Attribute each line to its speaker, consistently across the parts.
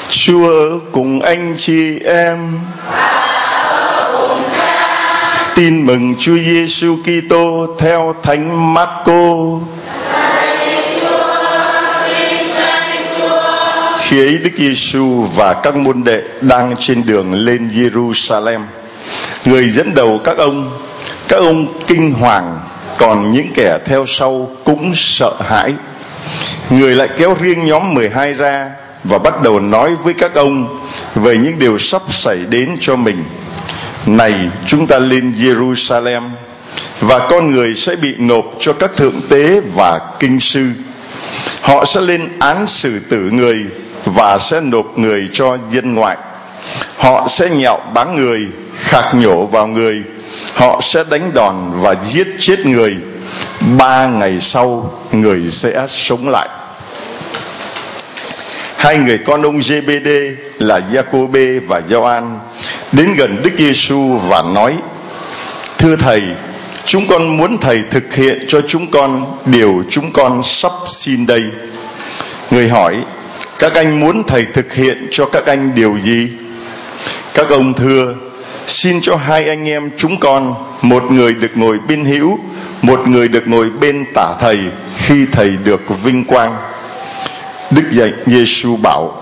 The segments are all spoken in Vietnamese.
Speaker 1: Chúa ở cùng anh chị em. Tin mừng Chúa Giêsu Kitô theo Thánh Marco. Khi ấy Đức Giêsu và các môn đệ đang trên đường lên Jerusalem. Người dẫn đầu các ông kinh hoàng, còn những kẻ theo sau cũng sợ hãi. Người lại kéo riêng nhóm 12 ra và bắt đầu nói với các ông về những điều sắp xảy đến cho mình. Này, chúng ta lên Jerusalem, và con người sẽ bị nộp cho các thượng tế và kinh sư. Họ sẽ lên án xử tử người và sẽ nộp người cho dân ngoại. Họ sẽ nhạo báng người, khạc nhổ vào người. Họ sẽ đánh đòn và giết chết người. 3 ngày sau, người sẽ sống lại. 2 người con ông Giê-bê-đê là Gia-cô-bê và Gioan đến gần Đức Giêsu và nói: Thưa Thầy, chúng con muốn Thầy thực hiện cho chúng con điều chúng con sắp xin đây. Người hỏi: Các anh muốn Thầy thực hiện cho các anh điều gì? Các ông thưa: Xin cho 2 anh em chúng con, một người được ngồi bên hữu, một người được ngồi bên tả Thầy khi Thầy được vinh quang. Đức Giêsu bảo: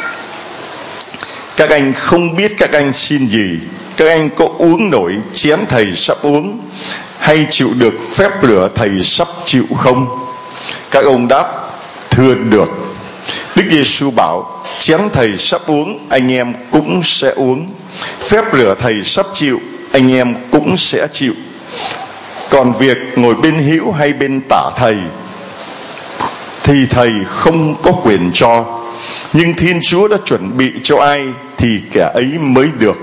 Speaker 1: Các anh không biết các anh xin gì. Các anh có uống nổi chén Thầy sắp uống, hay chịu được phép lửa Thầy sắp chịu không? Các ông đáp: Thưa được. Đức Giêsu bảo: Chén Thầy sắp uống anh em cũng sẽ uống, phép lửa Thầy sắp chịu anh em cũng sẽ chịu. Còn việc ngồi bên hữu hay bên tả Thầy thì Thầy không có quyền cho, nhưng Thiên Chúa đã chuẩn bị cho ai thì kẻ ấy mới được.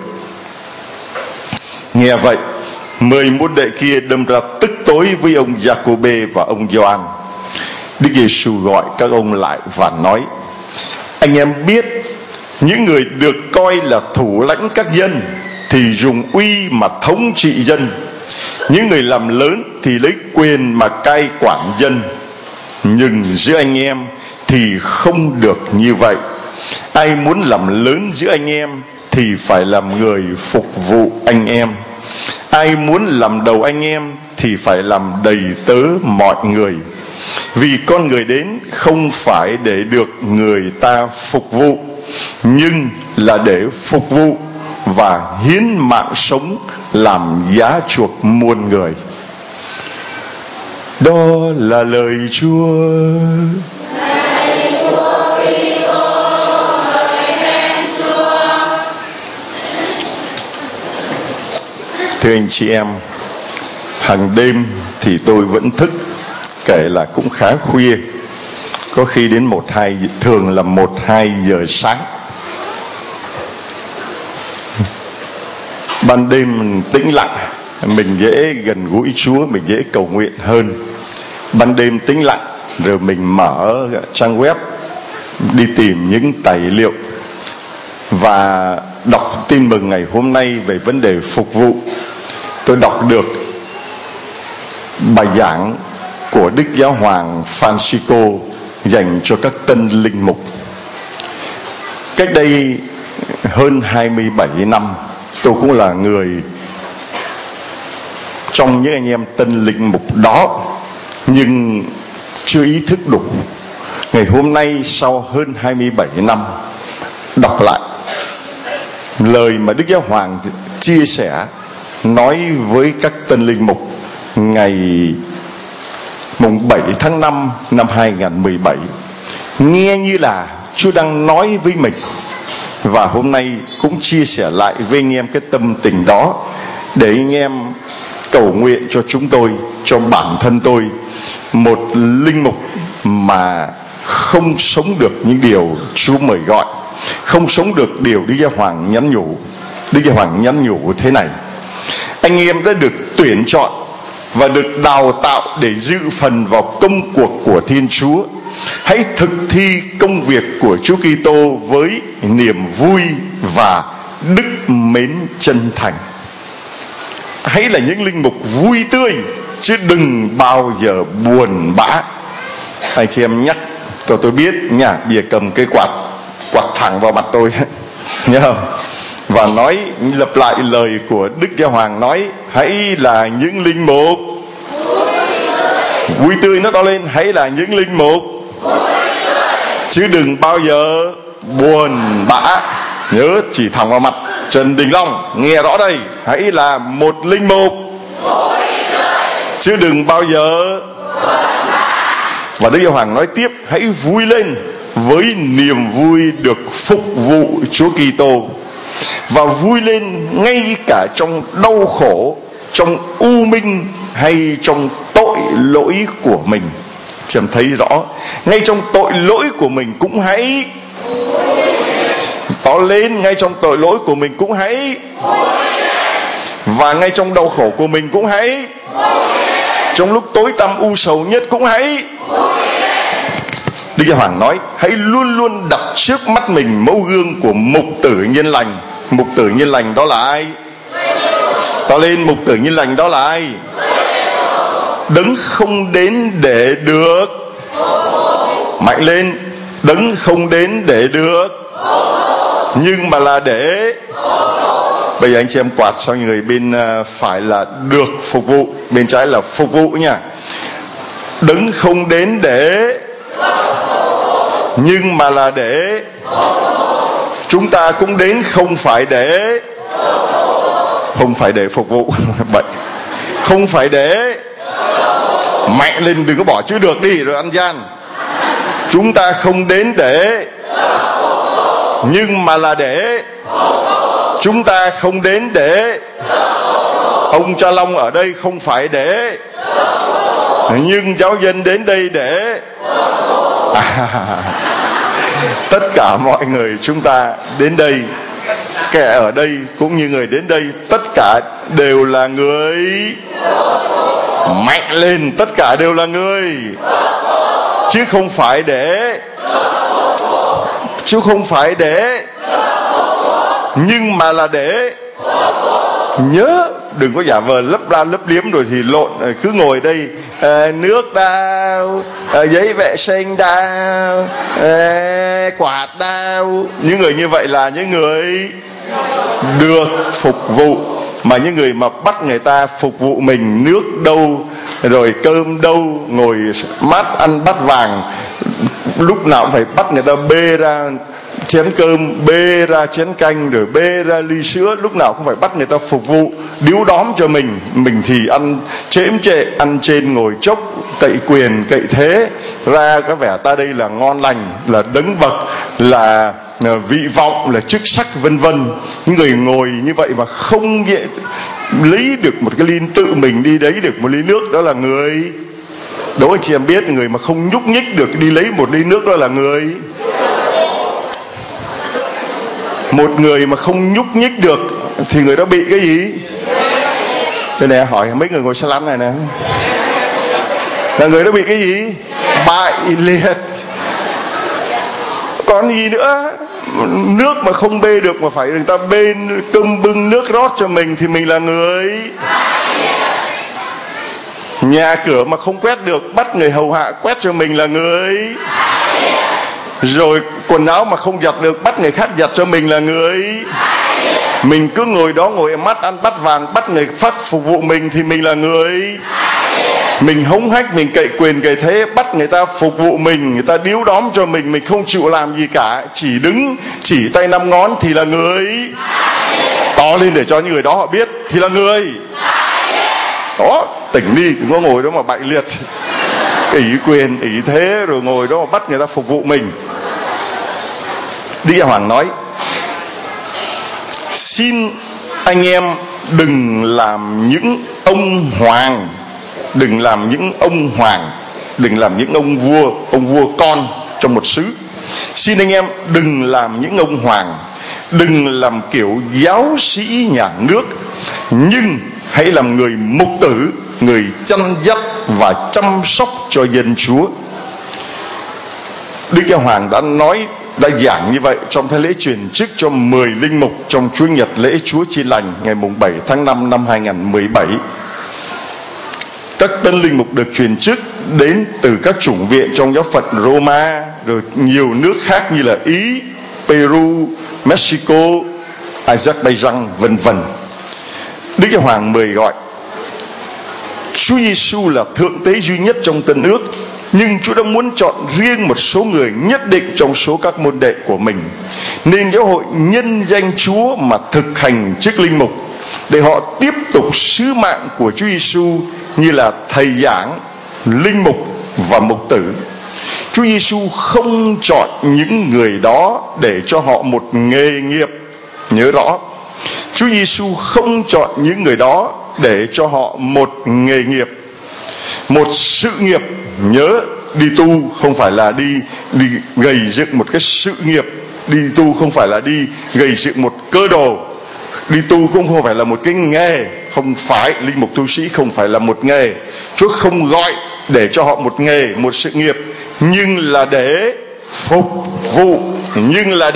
Speaker 1: Nghe vậy, 10 môn đệ kia đâm ra tức tối với ông Gia-cô-bê và ông Gioan. Đức Giêsu gọi các ông lại và nói: Anh em biết, những người được coi là thủ lãnh các dân thì dùng uy mà thống trị dân. Những người làm lớn thì lấy quyền mà cai quản dân. Nhưng giữa anh em thì không được như vậy. Ai muốn làm lớn giữa anh em thì phải làm người phục vụ anh em. Ai muốn làm đầu anh em thì phải làm đầy tớ mọi người. Vì con người đến không phải để được người ta phục vụ, nhưng là để phục vụ và hiến mạng sống làm giá chuộc muôn người. Đó là lời Chúa. Thưa anh chị em, hàng đêm thì tôi vẫn thức, kể là cũng khá khuya, có khi đến 1-2, thường là 1-2 giờ sáng. Ban đêm mình tĩnh lặng, mình dễ gần gũi Chúa, mình dễ cầu nguyện hơn. Ban đêm tĩnh lặng, rồi mình mở trang web, đi tìm những tài liệu và đọc tin mừng ngày hôm nay về vấn đề phục vụ. Tôi đọc được bài giảng của Đức Giáo hoàng Francisco dành cho các tân linh mục. Cách đây hơn 27 năm, tôi cũng là người trong những anh em tân linh mục đó, nhưng chưa ý thức đủ. Ngày hôm nay sau hơn 27 năm, đọc lại lời mà Đức Giáo hoàng chia sẻ, nói với các tân linh mục ngày mùng 7 tháng 5 năm 2017, nghe như là Chúa đang nói với mình. Và hôm nay cũng chia sẻ lại với anh em cái tâm tình đó, để anh em cầu nguyện cho chúng tôi, cho bản thân tôi, một linh mục mà không sống được những điều Chúa mời gọi, không sống được điều Đức Giáo hoàng nhắn nhủ. Đức Giáo hoàng nhắn nhủ thế này: anh em đã được tuyển chọn và được đào tạo để dự phần vào công cuộc của Thiên Chúa. Hãy thực thi công việc của Chúa Kitô với niềm vui và đức mến chân thành. Hãy là những linh mục vui tươi, chứ đừng bao giờ buồn bã. Anh chị em nhắc cho tôi biết nha, bìa cầm cây quạt quạt thẳng vào mặt tôi nhớ không? Và nói lặp lại lời của Đức Giáo Hoàng nói: hãy là những linh mục vui tươi. Nó to lên: hãy là những linh mục chứ đừng bao giờ buồn bã. Nhớ chỉ thẳng vào mặt Trần Đình Long, nghe rõ đây: hãy là một linh mục chứ đừng bao giờ. Và Đức Giáo Hoàng nói tiếp: hãy vui lên với niềm vui được phục vụ Chúa Kitô, và vui lên ngay cả trong đau khổ, trong u minh hay trong tội lỗi của mình. Chị em thấy rõ, ngay trong tội lỗi của mình cũng hãy to lên, ngay trong tội lỗi của mình cũng hãy, và ngay trong đau khổ của mình cũng hãy, trong lúc tối tăm u sầu nhất cũng hãy. Đức Giáo Hoàng nói: hãy luôn luôn đặt trước mắt mình mẫu gương của mục tử nhân lành. Mục tử nhân lành đó là ai? To lên: mục tử nhân lành đó là ai? Đấng không đến để được. Mạnh lên: đấng không đến để được, nhưng mà là để. Bây giờ anh chị em quạt sang người bên phải là được phục vụ, bên trái là phục vụ nha. Đấng không đến để, nhưng mà là để. Chúng ta cũng đến không phải để, không phải để phục vụ. Vậy không phải để. Mạnh lên, đừng có bỏ chữ được đi rồi ăn gian. Chúng ta không đến để, nhưng mà là để. Chúng ta không đến để. Ông Cha Long ở đây không phải để, nhưng giáo dân đến đây để. Tất cả mọi người chúng ta đến đây, kẻ ở đây cũng như người đến đây, tất cả đều là người. Mạnh lên: tất cả đều là người, chứ không phải để, chứ không phải để, nhưng mà là để. Nhớ đừng có giả vờ lấp la lấp liếm rồi thì lộn. Cứ ngồi đây nước đao, giấy vệ sinh đao, quạt đao. Những người như vậy là những người được phục vụ. Mà những người mà bắt người ta phục vụ mình, nước đâu rồi cơm đâu, ngồi mát ăn bát vàng, lúc nào cũng phải bắt người ta bê ra chén cơm, bê ra chén canh, rồi bê ra ly sữa, lúc nào cũng phải bắt người ta phục vụ, điếu đóm cho mình. Mình thì ăn chễm chệ, ăn trên ngồi chốc, cậy quyền cậy thế, ra có vẻ ta đây là ngon lành, là đấng bậc, là vị vọng, là chức sắc vân vân. Những người ngồi như vậy mà không lấy được một cái ly tự mình đi đấy được một ly nước, đó là người. Đố anh chị em biết, người mà không nhúc nhích được đi lấy một ly nước đó là người. Một người mà không nhúc nhích được thì người đó bị cái gì? Đây này, hỏi mấy người ngồi xe lăn này nè, là người đó bị cái gì? Bại liệt. Còn gì nữa? Nước mà không bê được mà phải người ta bê cơm bưng nước rót cho mình thì mình là người. Nhà cửa mà không quét được, bắt người hầu hạ quét cho mình là người. Rồi quần áo mà không giặt được, bắt người khác giặt cho mình là người. Mình cứ ngồi đó ngồi mắt ăn bát vàng, bắt người khác phục vụ mình thì mình là người. Mình hống hách, mình cậy quyền cậy thế, bắt người ta phục vụ mình, người ta điếu đóm cho mình không chịu làm gì cả, chỉ đứng chỉ tay 5 ngón thì là người. To lên để cho những người đó họ biết thì là người. Đó, tỉnh đi, đừng có ngồi đó mà bại liệt, ỷ quyền ỷ thế rồi ngồi đó mà bắt người ta phục vụ mình. Đức Giáo Hoàng nói: xin anh em đừng làm những ông hoàng, đừng làm những ông hoàng, đừng làm những ông vua con trong một xứ. Xin anh em đừng làm những ông hoàng, đừng làm kiểu giáo sĩ nhà nước, nhưng hãy làm người mục tử, người chăn dắt và chăm sóc cho dân Chúa. Đức Giáo Hoàng đã giảng như vậy trong thánh lễ truyền chức cho 10 linh mục trong Chúa Nhật lễ Chúa Chiên Lành ngày 7 tháng 5 năm 2017. Các tân linh mục được truyền chức đến từ các chủng viện trong giáo phận Roma, rồi nhiều nước khác như là Ý, Peru, Mexico, Azerbaijan, vân vân. Đức Giáo Hoàng mời gọi Chúa Giêsu là thượng tế duy nhất trong Tân Ước, nhưng Chúa đã muốn chọn riêng một số người nhất định trong số các môn đệ của mình, nên giáo hội nhân danh Chúa mà thực hành chức linh mục, để họ tiếp tục sứ mạng của Chúa Giêsu như là thầy giảng, linh mục và mục tử. Chúa Giêsu không chọn những người đó để cho họ một nghề nghiệp. Nhớ rõ, Chúa Giêsu không chọn những người đó để cho họ một nghề nghiệp, một sự nghiệp. Nhớ, đi tu không phải là đi gầy dựng một cái sự nghiệp, đi tu không phải là đi gầy dựng một cơ đồ, đi tu cũng không phải là một cái nghề. Không phải, linh mục tu sĩ không phải là một nghề. Chúa không gọi để cho họ một nghề, một sự nghiệp, nhưng là để phục vụ, nhưng là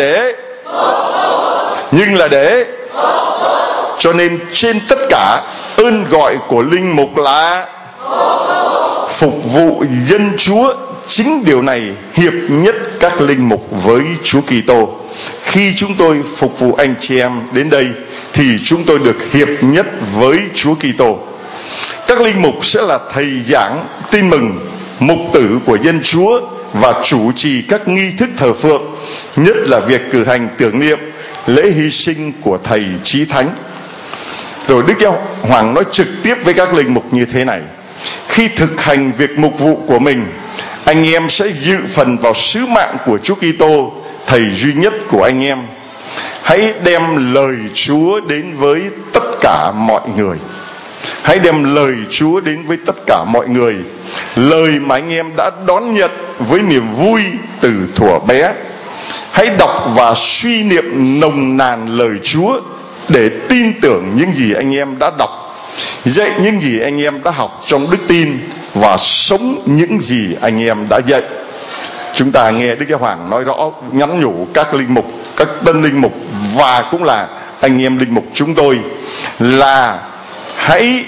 Speaker 1: để cho nên trên tất cả, ơn gọi của linh mục là phục vụ dân Chúa. Chính điều này hiệp nhất các linh mục với Chúa Kitô. Khi chúng tôi phục vụ anh chị em đến đây thì chúng tôi được hiệp nhất với Chúa Kitô. Các linh mục sẽ là thầy giảng tin mừng, mục tử của dân Chúa và chủ trì các nghi thức thờ phượng, nhất là việc cử hành tưởng niệm lễ hy sinh của thầy Chí Thánh. Rồi Đức Giáo Hoàng nói trực tiếp với các linh mục như thế này: khi thực hành việc mục vụ của mình, anh em sẽ dự phần vào sứ mạng của Chúa Kitô, thầy duy nhất của anh em. Hãy đem lời Chúa đến với tất cả mọi người. Hãy đem lời Chúa đến với tất cả mọi người, lời mà anh em đã đón nhận với niềm vui từ thuở bé. Hãy đọc và suy niệm nồng nàn lời Chúa để tin tưởng những gì anh em đã đọc, dạy những gì anh em đã học trong đức tin và sống những gì anh em đã dạy. Chúng ta nghe Đức Giáo Hoàng nói rõ, nhắn nhủ các linh mục, các tân linh mục và cũng là anh em linh mục chúng tôi là hãy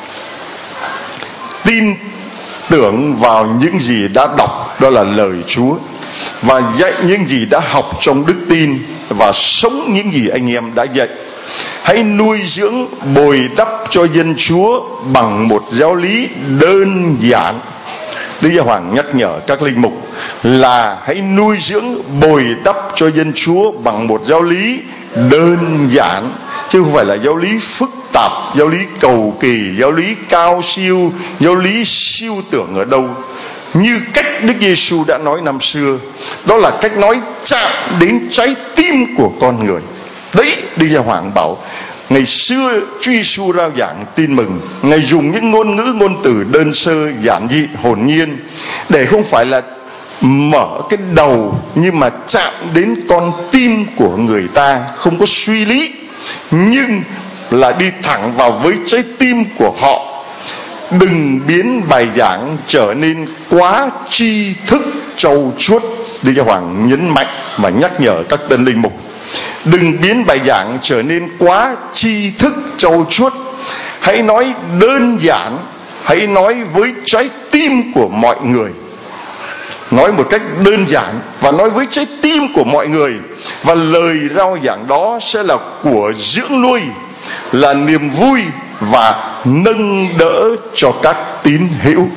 Speaker 1: tin tưởng vào những gì đã đọc, đó là lời Chúa, và dạy những gì đã học trong đức tin và sống những gì anh em đã dạy. Hãy nuôi dưỡng bồi đắp cho dân Chúa bằng một giáo lý đơn giản. Đức Giáo Hoàng nhắc nhở các linh mục là hãy nuôi dưỡng bồi đắp cho dân Chúa bằng một giáo lý đơn giản, chứ không phải là giáo lý phức tạp, giáo lý cầu kỳ, giáo lý cao siêu, giáo lý siêu tưởng ở đâu. Như cách Đức Giêsu đã nói năm xưa, đó là cách nói chạm đến trái tim của con người. Đấy, Đức Giáo Hoàng bảo ngày xưa Chúa Giêsu rao giảng tin mừng, Ngài dùng những ngôn ngữ ngôn từ đơn sơ, giản dị, hồn nhiên, để không phải là mở cái đầu, nhưng mà chạm đến con tim của người ta, không có suy lý, nhưng là đi thẳng vào với trái tim của họ. Đừng biến bài giảng trở nên quá tri thức trau chuốt. Đức Giáo Hoàng nhấn mạnh và nhắc nhở các tân linh mục, đừng biến bài giảng trở nên quá tri thức trau chuốt. Hãy nói đơn giản, hãy nói với trái tim của mọi người. Nói một cách đơn giản và nói với trái tim của mọi người. Và lời rao giảng đó sẽ là của dưỡng nuôi, là niềm vui và nâng đỡ cho các tín hữu.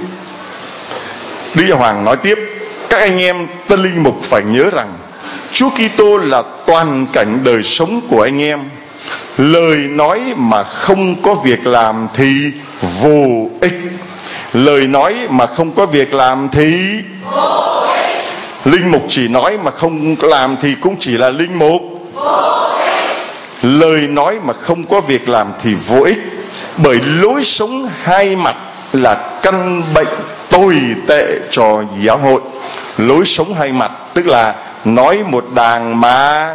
Speaker 1: Đức Giáo Hoàng nói tiếp, các anh em tân linh mục phải nhớ rằng Chúa Kitô là toàn cảnh đời sống của anh em. Lời nói mà không có việc làm thì vô ích. Lời nói mà không có việc làm thì vô ích. Linh mục chỉ nói mà không làm thì cũng chỉ là linh mục. Vô ích. Lời nói mà không có việc làm thì vô ích. Bởi lối sống hai mặt là căn bệnh tồi tệ cho giáo hội. Lối sống hai mặt tức là nói một đàng mà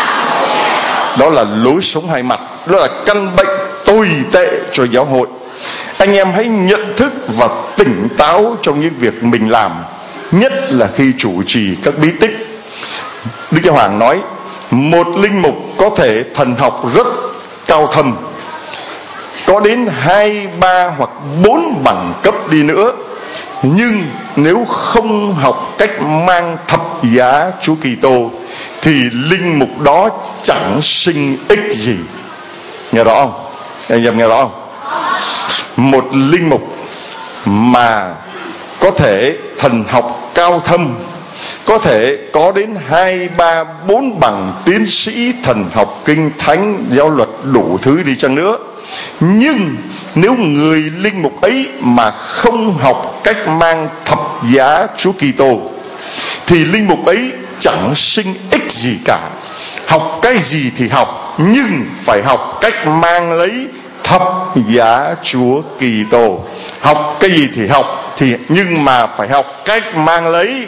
Speaker 1: đó là lối sống hai mặt, đó là căn bệnh tồi tệ cho giáo hội. Anh em hãy nhận thức và tỉnh táo trong những việc mình làm, nhất là khi chủ trì các bí tích. Đức Giáo Hoàng nói, một linh mục có thể thần học rất cao thâm, có đến 2, 3 hoặc 4 bằng cấp đi nữa, nhưng nếu không học cách mang thập giá Chúa Kitô thì linh mục đó chẳng sinh ích gì. Nghe rõ không? Anh em nghe rõ không? Một linh mục mà có thể thần học cao thâm, có thể có đến 2, 3, 4 bằng tiến sĩ thần học kinh thánh giáo luật đủ thứ đi chăng nữa, nhưng nếu người linh mục ấy mà không học cách mang thập giá Chúa Kitô thì linh mục ấy chẳng sinh ích gì cả. Học cái gì thì học, nhưng phải học cách mang lấy thập giá Chúa Kitô. Học cái gì thì học, nhưng mà phải học cách mang lấy,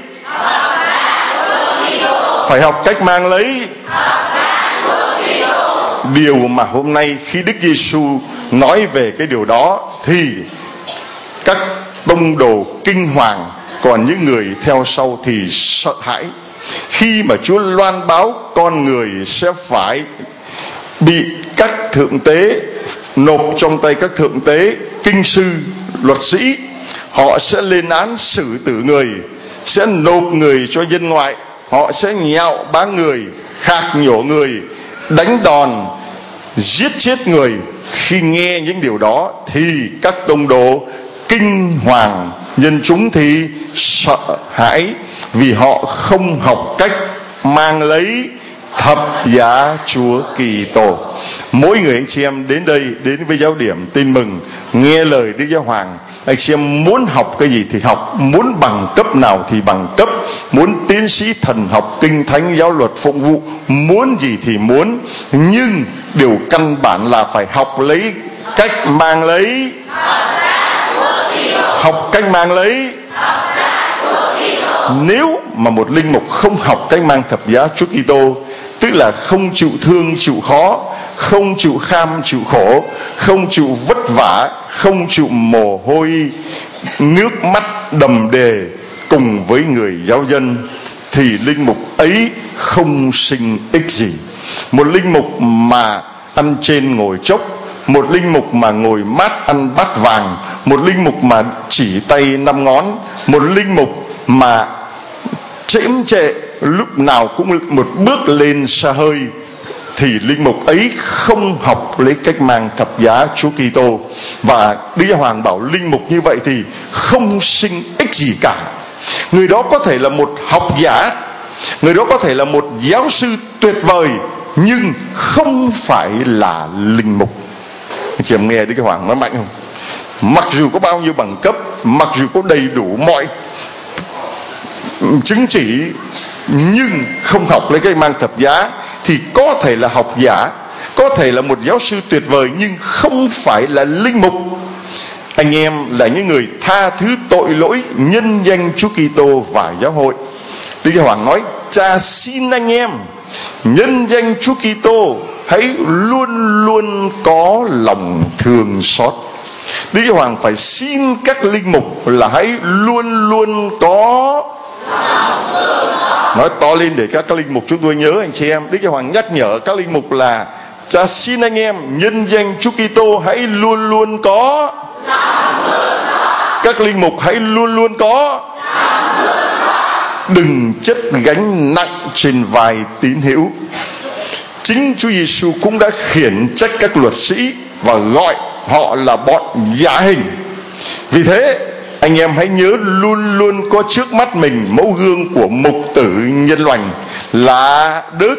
Speaker 1: phải học cách mang lấy. Điều mà hôm nay khi Đức Giêsu nói về cái điều đó thì các tông đồ kinh hoàng, còn những người theo sau thì sợ hãi. Khi mà Chúa loan báo con người sẽ phải bị các thượng tế nộp trong tay các thượng tế, kinh sư, luật sĩ, họ sẽ lên án xử tử người, sẽ nộp người cho dân ngoại, họ sẽ nhạo báng người, khạc nhổ người, đánh đòn, giết chết người. Khi nghe những điều đó thì các tông đồ kinh hoàng, dân chúng thì sợ hãi, vì họ không học cách mang lấy thập giá Chúa Kitô. Mỗi người anh chị em đến đây, đến với giáo điểm Tin Mừng, nghe lời Đức Giáo Hoàng, anh chị em muốn học cái gì thì học, muốn bằng cấp nào thì bằng cấp, muốn tiến sĩ thần học kinh thánh giáo luật phụng vụ, muốn gì thì muốn, nhưng điều căn bản là phải học lấy cách mang lấy, học cách mang lấy. Nếu mà một linh mục không học cách mang thập giá Chúa Kitô, tức là không chịu thương chịu khó, không chịu kham chịu khổ, không chịu vất vả, không chịu mồ hôi nước mắt đầm đìa cùng với người giáo dân, thì linh mục ấy không sinh ích gì. Một linh mục mà ăn trên ngồi chốc, một linh mục mà ngồi mát ăn bát vàng, một linh mục mà chỉ tay 5 ngón, một linh mục mà chễm chệ lúc nào cũng một bước lên xa hơi, thì linh mục ấy không học lấy cách mang thập giá Chúa Kitô. Và Đức Giáo Hoàng bảo linh mục như vậy thì không sinh ích gì cả. Người đó có thể là một học giả, người đó có thể là một giáo sư tuyệt vời, nhưng không phải là linh mục. Chị em nghe Đức Giáo Hoàng nói mạnh không? Mặc dù có bao nhiêu bằng cấp, mặc dù có đầy đủ mọi chứng chỉ, nhưng không học lấy cái mang thập giá thì có thể là học giả, có thể là một giáo sư tuyệt vời, nhưng không phải là linh mục. Anh em là những người tha thứ tội lỗi nhân danh Chúa Kitô và giáo hội. Đức Giáo Hoàng nói: Cha xin anh em nhân danh Chúa Kitô hãy luôn luôn có lòng thương xót. Đức Giáo Hoàng phải xin các linh mục là hãy luôn luôn có. Nói to lên để các linh mục chúng tôi nhớ anh chị em. Đức Giáo Hoàng nhắc nhở các linh mục là: Cha xin anh em nhân danh Chúa Kitô hãy luôn luôn có. Các linh mục hãy luôn luôn có. Đừng chất gánh nặng trên vai tín hữu. Chính Chúa Giêsu cũng đã khiển trách các luật sĩ và gọi họ là bọn giả hình. Vì thế anh em hãy nhớ luôn luôn có trước mắt mình mẫu gương của mục tử nhân lành là Đức.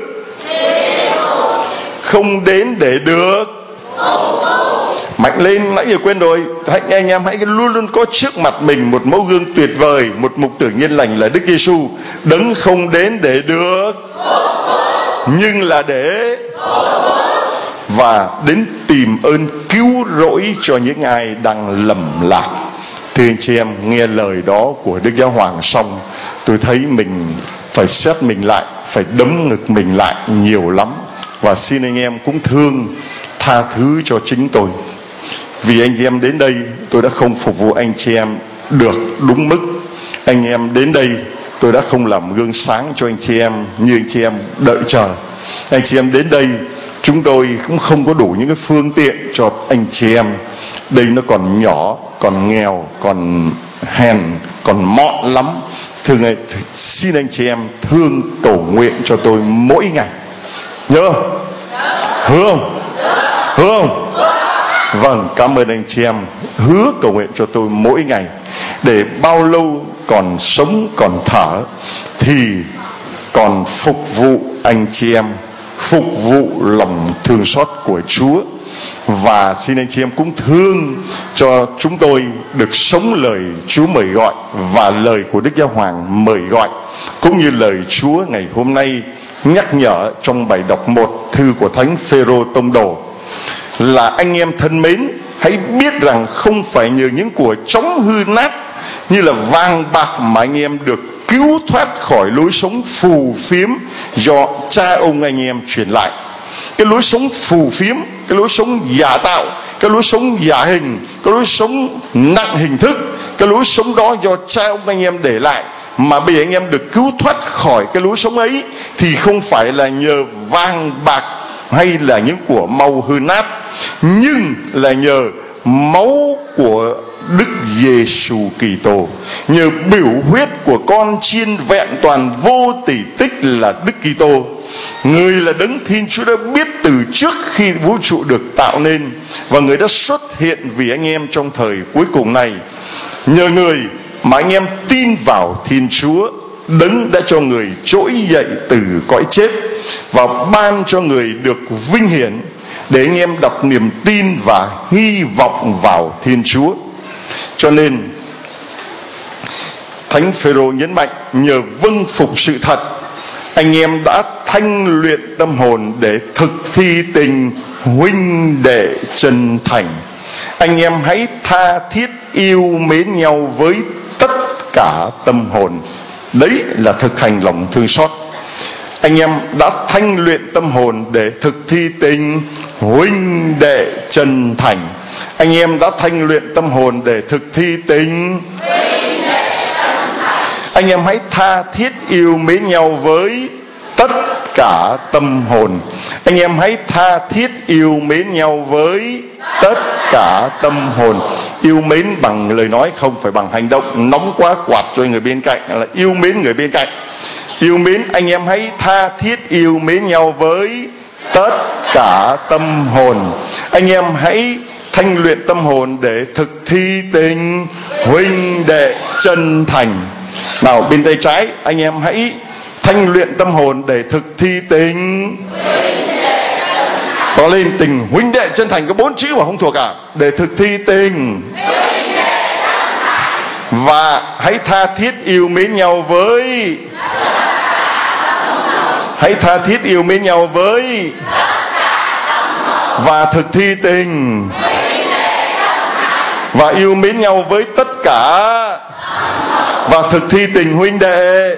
Speaker 1: Không đến để được. Mạnh lên, nãy giờ quên rồi. Anh em hãy luôn luôn có trước mặt mình một mẫu gương tuyệt vời, một mục tử nhân lành là Đức Giêsu, đấng không đến để được, nhưng là để và đến tìm ơn cứu rỗi cho những ai đang lầm lạc. Thưa anh chị em, nghe lời đó của Đức Giáo Hoàng xong, tôi thấy mình phải xét mình lại, phải đấm ngực mình lại nhiều lắm. Và xin anh em cũng tha thứ cho chính tôi. Vì anh chị em đến đây tôi đã không phục vụ anh chị em được đúng mức. Anh em đến đây tôi đã không làm gương sáng cho anh chị em như anh chị em đợi chờ. Anh chị em đến đây chúng tôi cũng không có đủ những cái phương tiện cho anh chị em. Đây nó còn nhỏ, còn nghèo, còn hèn, còn mọn lắm. xin anh chị em thương cầu nguyện cho tôi mỗi ngày. Nhớ không? Hứa không? Hứa không? Vâng, cảm ơn anh chị em. Hứa cầu nguyện cho tôi mỗi ngày, để bao lâu còn sống còn thở thì còn phục vụ anh chị em, phục vụ lòng thương xót của Chúa. Và xin anh chị em cũng thương cho chúng tôi được sống lời Chúa mời gọi và lời của Đức Giáo Hoàng mời gọi, cũng như lời Chúa ngày hôm nay nhắc nhở trong bài đọc 1 thư của Thánh Phêrô Tông Đồ là: anh em thân mến, hãy biết rằng không phải nhờ những của trống hư nát như là vàng bạc mà anh em được cứu thoát khỏi lối sống phù phiếm do cha ông anh em truyền lại. Cái lối sống phù phiếm, cái lối sống giả tạo, cái lối sống giả hình, cái lối sống nặng hình thức, cái lối sống đó do cha ông anh em để lại, mà bây giờ anh em được cứu thoát khỏi cái lối sống ấy thì không phải là nhờ vàng bạc hay là những của màu hư nát, nhưng là nhờ máu của Đức Giêsu Kitô, nhờ biểu huyết của con chiên vẹn toàn vô tỷ tích là Đức Kitô. Người là đấng Thiên Chúa đã biết từ trước khi vũ trụ được tạo nên, và người đã xuất hiện vì anh em trong thời cuối cùng này. Nhờ người mà anh em tin vào Thiên Chúa, đấng đã cho người trỗi dậy từ cõi chết và ban cho người được vinh hiển, để anh em đặt niềm tin và hy vọng vào Thiên Chúa. Cho nên Thánh Phêrô nhấn mạnh, nhờ vâng phục sự thật, anh em đã thanh luyện tâm hồn để thực thi tình huynh đệ chân thành. Anh em hãy tha thiết yêu mến nhau với tất cả tâm hồn. Đấy là thực hành lòng thương xót. Anh em đã thanh luyện tâm hồn để thực thi tình huynh đệ chân thành. Anh em đã thanh luyện tâm hồn để thực thi tình huynh đệ chân thành. Anh em hãy tha thiết yêu mến nhau với tất cả tâm hồn. Anh em hãy tha thiết yêu mến nhau với tất cả tâm hồn. Yêu mến bằng lời nói, không phải bằng hành động. Nóng quá quạt cho người bên cạnh, là yêu mến người bên cạnh. Yêu mến, anh em hãy tha thiết yêu mến nhau với tất cả tâm hồn. Anh em hãy thanh luyện tâm hồn để thực thi tình huynh đệ chân thành. Nào, bên tay trái, anh em hãy thanh luyện tâm hồn để thực thi tình to lên, tình huynh đệ chân thành. Có 4 chữ mà không thuộc à? Để thực thi tình. Và hãy tha thiết yêu mến nhau với, hãy tha thiết yêu mến nhau với và thực thi tình và yêu mến nhau với tất cả và thực thi tình huynh đệ.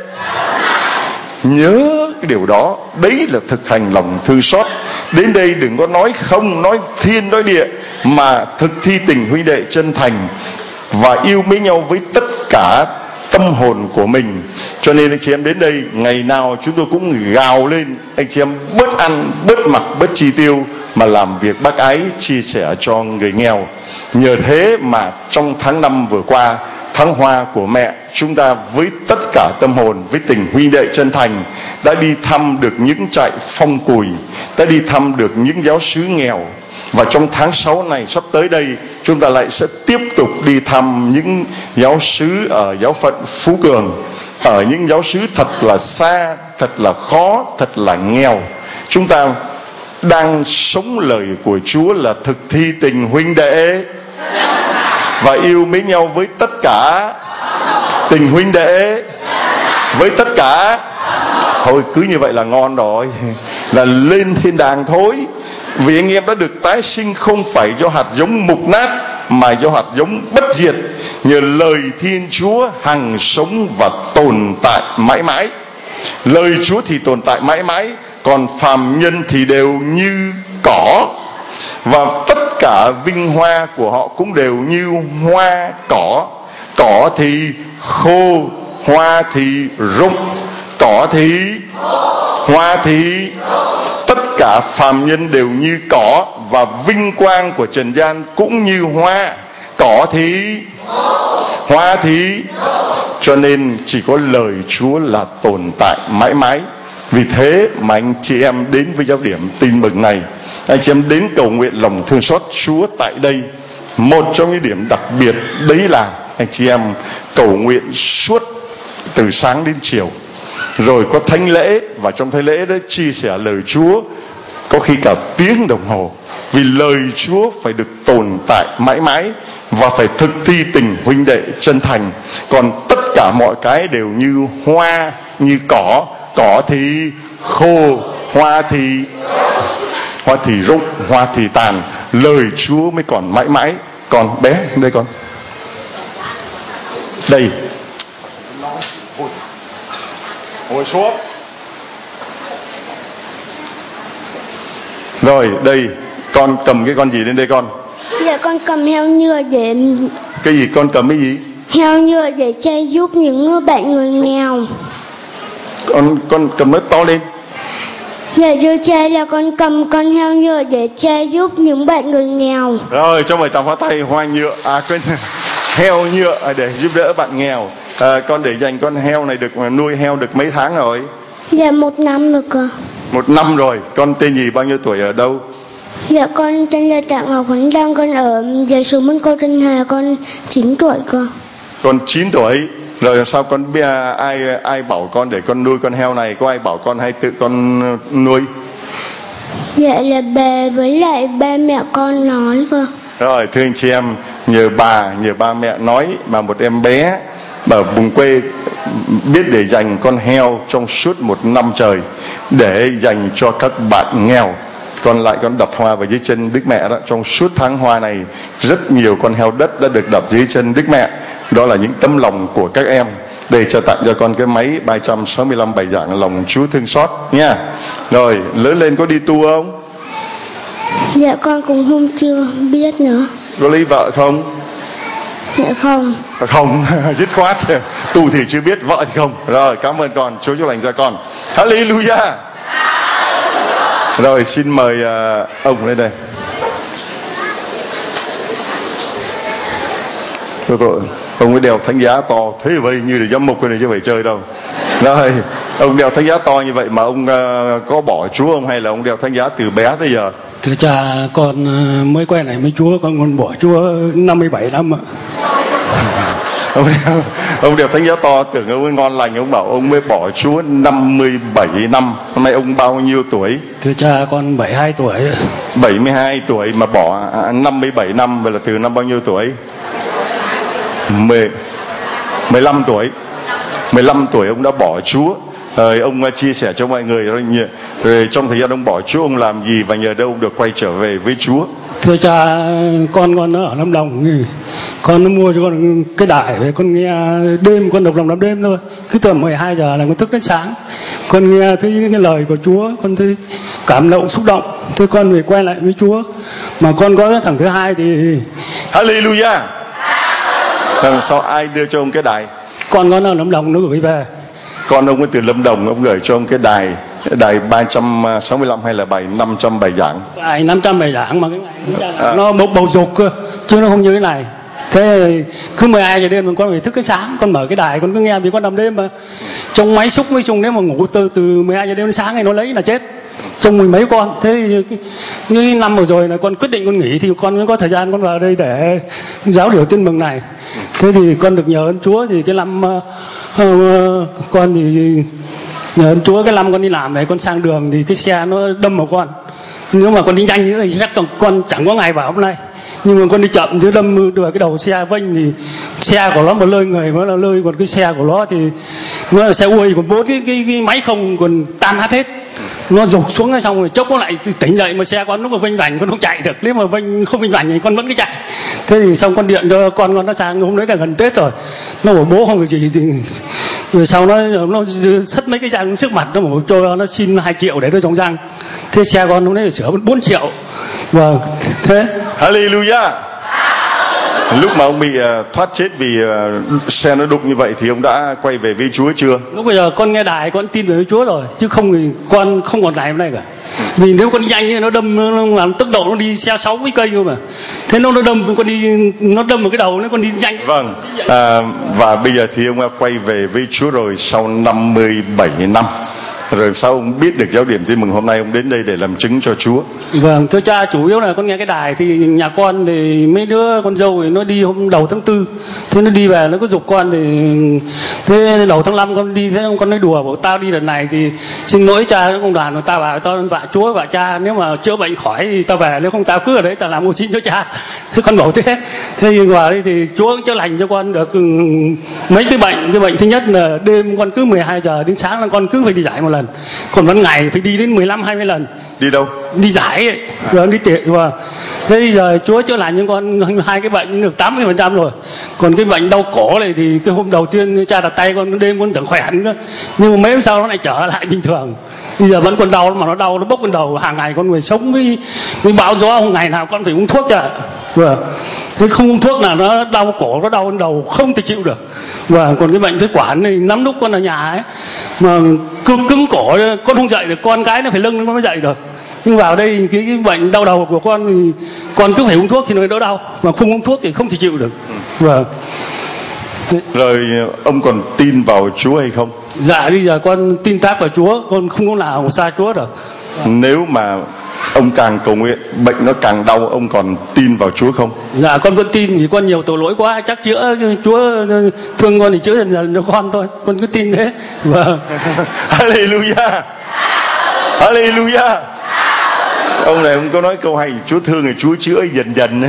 Speaker 1: Nhớ cái điều đó. Đấy là thực hành lòng thương xót. Đến đây đừng có nói không, nói thiên nói địa, mà thực thi tình huynh đệ chân thành và yêu mến nhau với tất cả tâm hồn của mình. Cho nên anh chị em đến đây, ngày nào chúng tôi cũng gào lên anh chị em bớt ăn, bớt mặc, bớt chi tiêu, mà làm việc bác ái, chia sẻ cho người nghèo. Nhờ thế mà trong tháng 5 vừa qua, tháng hoa của mẹ, chúng ta với tất cả tâm hồn, với tình huynh đệ chân thành, đã đi thăm được những trại phong cùi, đã đi thăm được những giáo xứ nghèo. Và trong tháng 6 này sắp tới đây, chúng ta lại sẽ tiếp tục đi thăm những giáo xứ ở giáo phận Phú Cường, ở những giáo xứ thật là xa, thật là khó, thật là nghèo. Chúng ta đang sống lời của Chúa là thực thi tình huynh đệ và yêu mến nhau với tất cả tình huynh đệ với tất cả. Thôi cứ như vậy là ngon rồi, là lên thiên đàng thôi. Vì anh em đã được tái sinh không phải do hạt giống mục nát, mà do hạt giống bất diệt, nhờ lời Thiên Chúa hằng sống và tồn tại mãi mãi. Lời Chúa thì tồn tại mãi mãi, còn phàm nhân thì đều như cỏ, và tất cả vinh hoa của họ cũng đều như hoa cỏ. Cỏ thì khô, hoa thì rụng. Cỏ thì hoa thì tất cả phàm nhân đều như cỏ, và vinh quang của trần gian cũng như hoa. Cỏ thì hoa thì cho nên chỉ có lời Chúa là tồn tại mãi mãi. Vì thế mà anh chị em đến với giáo điểm tin mừng này, anh chị em đến cầu nguyện lòng thương xót Chúa tại đây. Một trong những điểm đặc biệt đấy là anh chị em cầu nguyện suốt từ sáng đến chiều, rồi có thánh lễ, và trong thánh lễ đó chia sẻ lời Chúa có khi cả tiếng đồng hồ. Vì lời Chúa phải được tồn tại mãi mãi và phải thực thi tình huynh đệ chân thành. Còn tất cả mọi cái đều như hoa, như cỏ thì khô, hoa thì rụng, hoa thì tàn, lời Chúa mới còn mãi mãi. Còn bé đây con, đây ngồi xuống. Rồi đây, con cầm cái con gì lên đây con?
Speaker 2: Dạ con cầm heo nhựa để...
Speaker 1: Cái gì con cầm cái gì?
Speaker 2: Heo nhựa để che giúp những bạn người nghèo.
Speaker 1: Con cầm nó to lên.
Speaker 2: Dạ thưa cha, là con cầm con heo nhựa để che giúp những bạn người nghèo.
Speaker 1: Rồi cho mời chồng phá tay. Hoa nhựa, quên, heo nhựa để giúp đỡ bạn nghèo. Con để dành con heo này được nuôi heo được mấy tháng rồi?
Speaker 2: Dạ 1 năm rồi cơ.
Speaker 1: 1 năm rồi. Con tên gì, bao nhiêu tuổi, ở đâu?
Speaker 2: Dạ con tên là Tạ Ngọc Huấn Đăng, con ở Giải Số Mân Cô Tân Hà, con 9 tuổi cơ. Con
Speaker 1: 9 tuổi. Rồi sao con biết ai bảo con để con nuôi con heo này? Có ai bảo con hay tự con nuôi?
Speaker 2: Dạ là bà với lại ba mẹ con nói cơ.
Speaker 1: Rồi thưa anh chị em, nhờ ba mẹ nói mà một em bé ở vùng quê biết để dành con heo trong suốt 1 năm trời để dành cho các bạn nghèo. Con đặt hoa vào dưới chân Đức Mẹ đó. Trong suốt tháng hoa này, rất nhiều con heo đất đã được đặt dưới chân Đức Mẹ. Đó là những tấm lòng của các em. Để cho tặng cho con cái máy 365 bài giảng lòng Chúa thương xót nha. Rồi lớn lên có đi tu không?
Speaker 2: Dạ con cũng chưa biết nữa.
Speaker 1: Có lấy vợ không?
Speaker 2: Dạ không.
Speaker 1: Không, dứt khoát. Tu thì chưa biết, vợ thì không. Rồi cảm ơn con, Chúa chúc lành cho con. Hallelujah. Rồi xin mời ông lên đây. Ông ấy đeo thánh giá to thế vậy, như là giám mục này chứ phải chơi đâu. Rồi ông đeo thánh giá to như vậy mà ông có bỏ Chúa không, hay là ông đeo thánh giá từ bé tới giờ?
Speaker 3: Thưa cha, con mới quen này với Chúa, con còn bỏ Chúa 57 năm ạ.
Speaker 1: Ông đeo thánh giá to, tưởng ông ấy ngon lành, ông bảo ông mới bỏ Chúa 57 năm. Hôm nay ông bao nhiêu tuổi?
Speaker 3: Thưa cha, con 72 tuổi.
Speaker 1: 72 tuổi mà bỏ 57 năm, vậy là từ năm bao nhiêu tuổi? 15 tuổi. 15 tuổi ông đã bỏ Chúa. Rồi ông chia sẻ cho mọi người rồi trong thời gian ông bỏ Chúa ông làm gì và nhờ đâu được quay trở về với Chúa?
Speaker 3: Thưa cha, con ở Lâm Đồng, con mua cho con cái đài về con nghe đêm, con đọc lòng làm đêm thôi. Cứ tầm 12 giờ là con thức đến sáng, con nghe thấy cái lời của Chúa, con thấy cảm động xúc động. Thế con về quay lại với Chúa. Mà con có cái thằng thứ hai thì
Speaker 1: Hallelujah. Làm sao ai đưa cho ông cái đài?
Speaker 3: Con ở Lâm Đồng nó gửi về.
Speaker 1: Con ông ấy từ Lâm Đồng, ông gửi cho ông cái đài 365 hay là 500 bài giảng?
Speaker 3: Bài 500 bài giảng mà cái này nó bầu dục cơ, chứ nó không như thế này. Thế cứ 12 giờ đêm con phải thức cái sáng, con mở cái đài con cứ nghe, vì con nằm đêm mà trong máy xúc với chung, nếu mà ngủ từ 12 giờ đêm đến sáng này nó lấy là chết. Trong 10 mấy con. Thế như năm vừa rồi là con quyết định con nghỉ thì con mới có thời gian con vào đây để giáo điều tin mừng này. Thế thì con được nhờ ơn Chúa, thì cái năm con thì nhờ ơn Chúa, cái năm con đi làm này con sang đường thì cái xe nó đâm vào con. Nếu mà con đi nhanh nữa thì chắc con chẳng có ngày vào hôm nay. Nhưng mà con đi chậm thì đâm được cái đầu xe vênh, thì xe của nó mà lơi người nó là lơi, còn cái xe của nó thì nó là xe uôi, còn 4 cái máy không còn tan hết. Nó rụt xuống xong rồi chốc nó lại tỉnh dậy, mà xe con lúc mà vênh vành con không chạy được, nếu mà vênh không vênh vành thì con vẫn cứ chạy. Thế thì xong con điện cho con nó sang, hôm đấy là gần Tết rồi, nó bảo bố không được gì, thì rồi sau nó sất mấy cái răng trước mặt, nó bảo cho nó xin 2 triệu để đưa trong răng. Thế xe con hôm đấy sửa 4 triệu. Vâng, thế
Speaker 1: Hallelujah. Lúc mà ông bị thoát chết vì xe nó đụng như vậy thì ông đã quay về với Chúa chưa?
Speaker 3: Lúc bây giờ con nghe đài con tin về với Chúa rồi, chứ không thì con không còn ngày hôm nay cả. Vì nếu con đi nhanh thì nó đâm, nó làm tốc độ nó đi xe 60 cây cơ mà. Thế nó đâm con đi, nó đâm vào cái đầu nó con đi nhanh.
Speaker 1: Vâng. Và bây giờ thì ông đã quay về với Chúa rồi sau 57 năm. Rồi sao ông biết được giáo điểm tin mừng hôm nay ông đến đây để làm chứng cho Chúa?
Speaker 3: Vâng, thưa cha, chủ yếu là con nghe cái đài thì nhà con thì mấy đứa con dâu thì nó đi hôm đầu tháng 4. Thế nó đi về nó có giục con thì thế đầu tháng 5 con đi, thế con nói đùa bảo tao đi lần này thì xin lỗi cha công đoàn, rồi tao bảo tao vạ Chúa vạ cha, nếu mà chữa bệnh khỏi thì tao về, nếu không tao cứ ở đấy tao làm ô xin cho cha. Thế con bảo thế nhưng vào đây thì Chúa cũng chữa lành cho con được mấy cái bệnh. Cái bệnh thứ nhất là đêm con cứ 12 giờ đến sáng là con cứ phải đi giải một lần, còn ban ngày phải đi đến 15-20 lần.
Speaker 1: Đi đâu?
Speaker 3: Đi giải ấy, rồi đi tiện rồi. Thế bây giờ Chúa chữa lành cho con hai cái bệnh được 80% rồi. Còn cái bệnh đau cổ này thì cái hôm đầu tiên cha đặt tay con đêm con tưởng khỏe hẳn nữa, nhưng mà mấy hôm sau nó lại trở lại bình thường. Bây giờ vẫn còn đau, mà nó đau nó bốc lên đầu, hàng ngày con phải sống với bão gió, không ngày nào con phải uống thuốc cha. Vừa thế không uống thuốc là nó đau cổ, nó đau lên đầu không thể chịu được. Và còn cái bệnh phế quản này lắm lúc con ở nhà ấy mà cứng cổ con không dậy được, con cái nó phải lưng nó mới dậy được. Nhưng vào đây cái bệnh đau đầu của con thì con cứ phải uống thuốc thì nó đỡ đau, mà không uống thuốc thì không thể chịu được. Và
Speaker 1: rồi ông còn tin vào Chúa hay không?
Speaker 3: Dạ bây giờ con tin tác vào Chúa, con không có nào xa Chúa được.
Speaker 1: Nếu mà ông càng cầu nguyện bệnh nó càng đau, ông còn tin vào Chúa không?
Speaker 3: Dạ con vẫn tin, vì con nhiều tội lỗi quá, chắc chữa Chúa thương con thì chữa dần dần cho con thôi, con cứ tin thế. Vâng.
Speaker 1: Hallelujah, Hallelujah. Ông này ông có nói câu hay, Chúa thương thì Chúa chữa dần dần.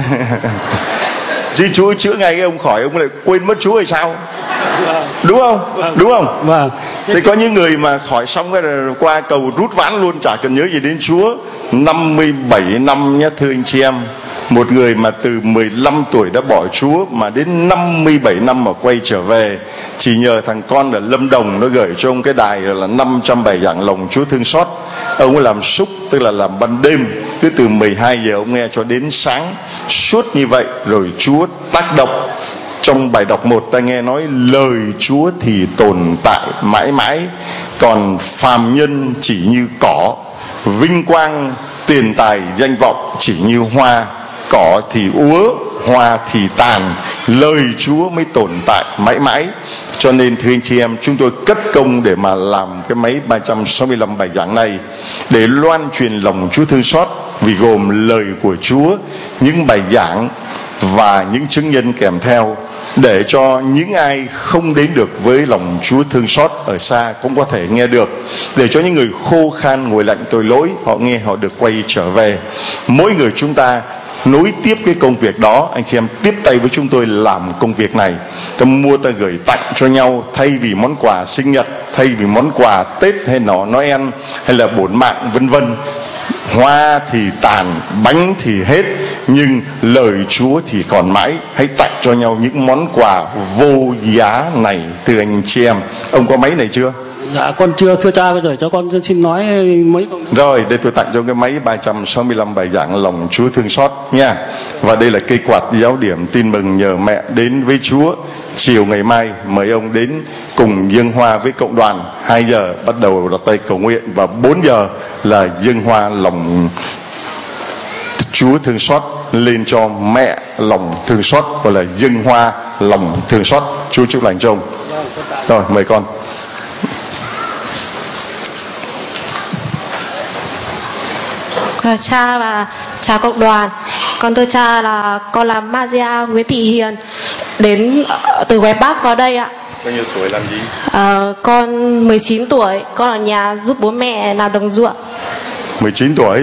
Speaker 1: Chứ Chúa chữa ngay cái ông khỏi, ông lại quên mất Chúa hay sao? Đúng không? Đúng không?
Speaker 3: Vâng.
Speaker 1: Thì có những người mà khỏi xong cái là qua cầu rút ván luôn, chả cần nhớ gì đến Chúa. 57 năm nhé thưa anh chị em. Một người mà từ 15 tuổi đã bỏ Chúa mà đến 57 năm mà quay trở về, chỉ nhờ thằng con ở Lâm Đồng nó gửi cho ông cái đài là 500 bài giảng lòng Chúa thương xót. Ông ấy làm súc, tức là làm ban đêm, cứ từ 12 giờ ông nghe cho đến sáng, suốt như vậy. Rồi Chúa tác động. Trong bài đọc 1 ta nghe nói lời Chúa thì tồn tại mãi mãi, còn phàm nhân chỉ như cỏ, vinh quang tiền tài danh vọng chỉ như hoa, cỏ thì úa, hoa thì tàn, lời Chúa mới tồn tại mãi mãi. Cho nên thưa anh chị em, chúng tôi cất công để mà làm cái máy 365 bài giảng này để loan truyền lòng Chúa thương xót, vì gồm lời của Chúa, những bài giảng và những chứng nhân kèm theo, để cho những ai không đến được với lòng Chúa thương xót ở xa cũng có thể nghe được, để cho những người khô khan ngồi lạnh tội lỗi họ nghe, họ được quay trở về. Mỗi người chúng ta nối tiếp cái công việc đó. Anh chị em tiếp tay với chúng tôi làm công việc này, ta mua ta gửi tặng cho nhau, thay vì món quà sinh nhật, thay vì món quà Tết hay Noel hay là bổn mạng vân vân. Hoa thì tàn, bánh thì hết, nhưng lời Chúa thì còn mãi. Hãy tặng cho nhau những món quà vô giá này từ anh chị em. Ông có máy này chưa?
Speaker 3: Dạ con chưa, thưa cha, bây giờ cho con xin nói mấy câu.
Speaker 1: Rồi, để tôi tặng cho cái máy 365 bài giảng lòng Chúa thương xót nha. Và đây là cây quạt giáo điểm tin mừng nhờ mẹ đến với Chúa. Chiều ngày mai mời ông đến cùng dâng hoa với cộng đoàn. 2 giờ bắt đầu đặt tay cầu nguyện, và 4 giờ là dâng hoa lòng Chúa thương xót lên cho mẹ lòng thương xót, gọi là dâng hoa lòng thương xót. Chúa chúc lành cho ông. Rồi, mời con.
Speaker 4: Cha và chào cộng đoàn. Con thưa cha là con là Maria Nguyễn Thị Hiền, đến từ ngoài Bắc vào đây ạ.
Speaker 1: Bao nhiêu tuổi, làm gì?
Speaker 4: Con 19 tuổi, con ở nhà giúp bố mẹ làm đồng ruộng.
Speaker 1: 19 tuổi.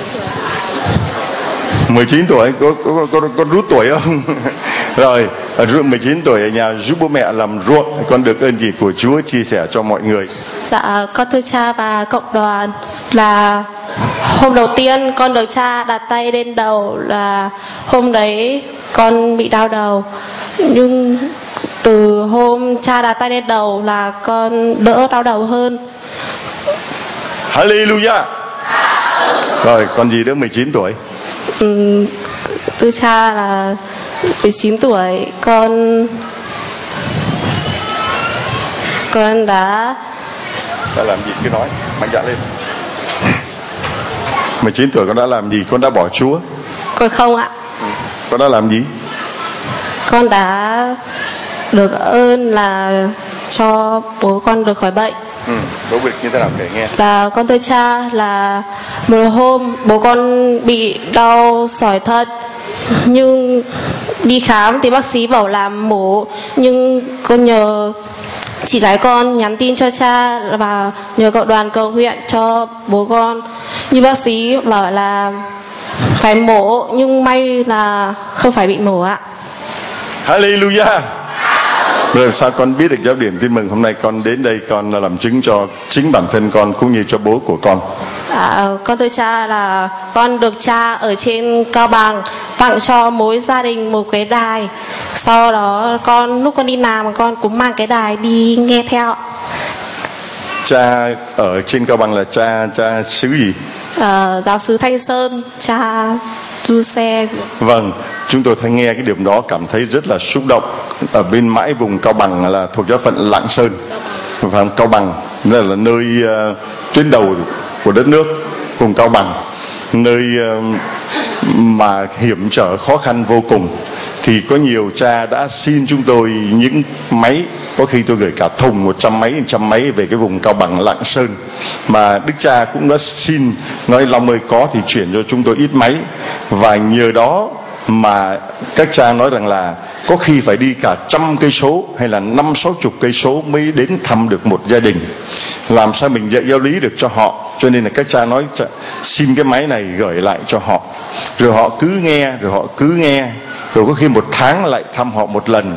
Speaker 1: 19 tuổi có rút tuổi không? Rồi, 19 tuổi ở nhà giúp bố mẹ làm ruộng, con được ơn gì của Chúa chia sẻ cho mọi người?
Speaker 4: Dạ, con thưa cha và cộng đoàn là hôm đầu tiên con được cha đặt tay lên đầu là hôm đấy con bị đau đầu, nhưng từ hôm cha đặt tay lên đầu là con đỡ đau đầu hơn.
Speaker 1: Hallelujah. Rồi, con gì nữa 19 tuổi?
Speaker 4: Thưa cha là 19 tuổi, con đã
Speaker 1: làm gì cứ nói, mạnh dạn lên. 19 tuổi con đã làm gì? Con đã bỏ Chúa?
Speaker 4: Con không ạ.
Speaker 1: Con đã làm gì?
Speaker 4: Con đã được ơn là cho bố con được khỏi bệnh.
Speaker 1: Bố việc như thế nào kể nghe.
Speaker 4: Là con thưa cha, là một hôm bố con bị đau sỏi thận, nhưng đi khám thì bác sĩ bảo làm mổ, nhưng con nhờ chị gái con nhắn tin cho cha và nhờ cậu đoàn cầu nguyện cho bố con. Nhưng bác sĩ bảo là phải mổ, nhưng may là không phải bị mổ ạ.
Speaker 1: Hallelujah. Rồi sao con biết được giáo điểm tin mừng hôm nay con đến đây con làm chứng cho chính bản thân con cũng như cho bố của con?
Speaker 4: Con thưa cha là con được cha ở trên Cao Bằng tặng cho mỗi gia đình một cái đài. Sau đó lúc con đi làm con cũng mang cái đài đi nghe theo.
Speaker 1: Cha ở trên Cao Bằng là cha xứ gì?
Speaker 4: Giáo xứ Thanh Sơn, cha du xe.
Speaker 1: Vâng, chúng tôi thấy nghe cái điểm đó cảm thấy rất là xúc động. Ở bên mãi vùng Cao Bằng là thuộc giáo phận Lạng Sơn, và Cao Bằng là nơi tuyến đầu của đất nước, vùng Cao Bằng, nơi mà hiểm trở khó khăn vô cùng. Thì có nhiều cha đã xin chúng tôi những máy, có khi tôi gửi cả thùng 100 máy về cái vùng Cao Bằng Lạng Sơn, mà Đức Cha cũng đã xin nói Long ơi có thì chuyển cho chúng tôi ít máy. Và nhờ đó mà các cha nói rằng là có khi phải đi cả 100 cây số hay là 50-60 cây số mới đến thăm được một gia đình. Làm sao mình dạy giáo lý được cho họ, cho nên là các cha nói xin cái máy này gửi lại cho họ. Rồi họ cứ nghe, rồi có khi một tháng lại thăm họ một lần,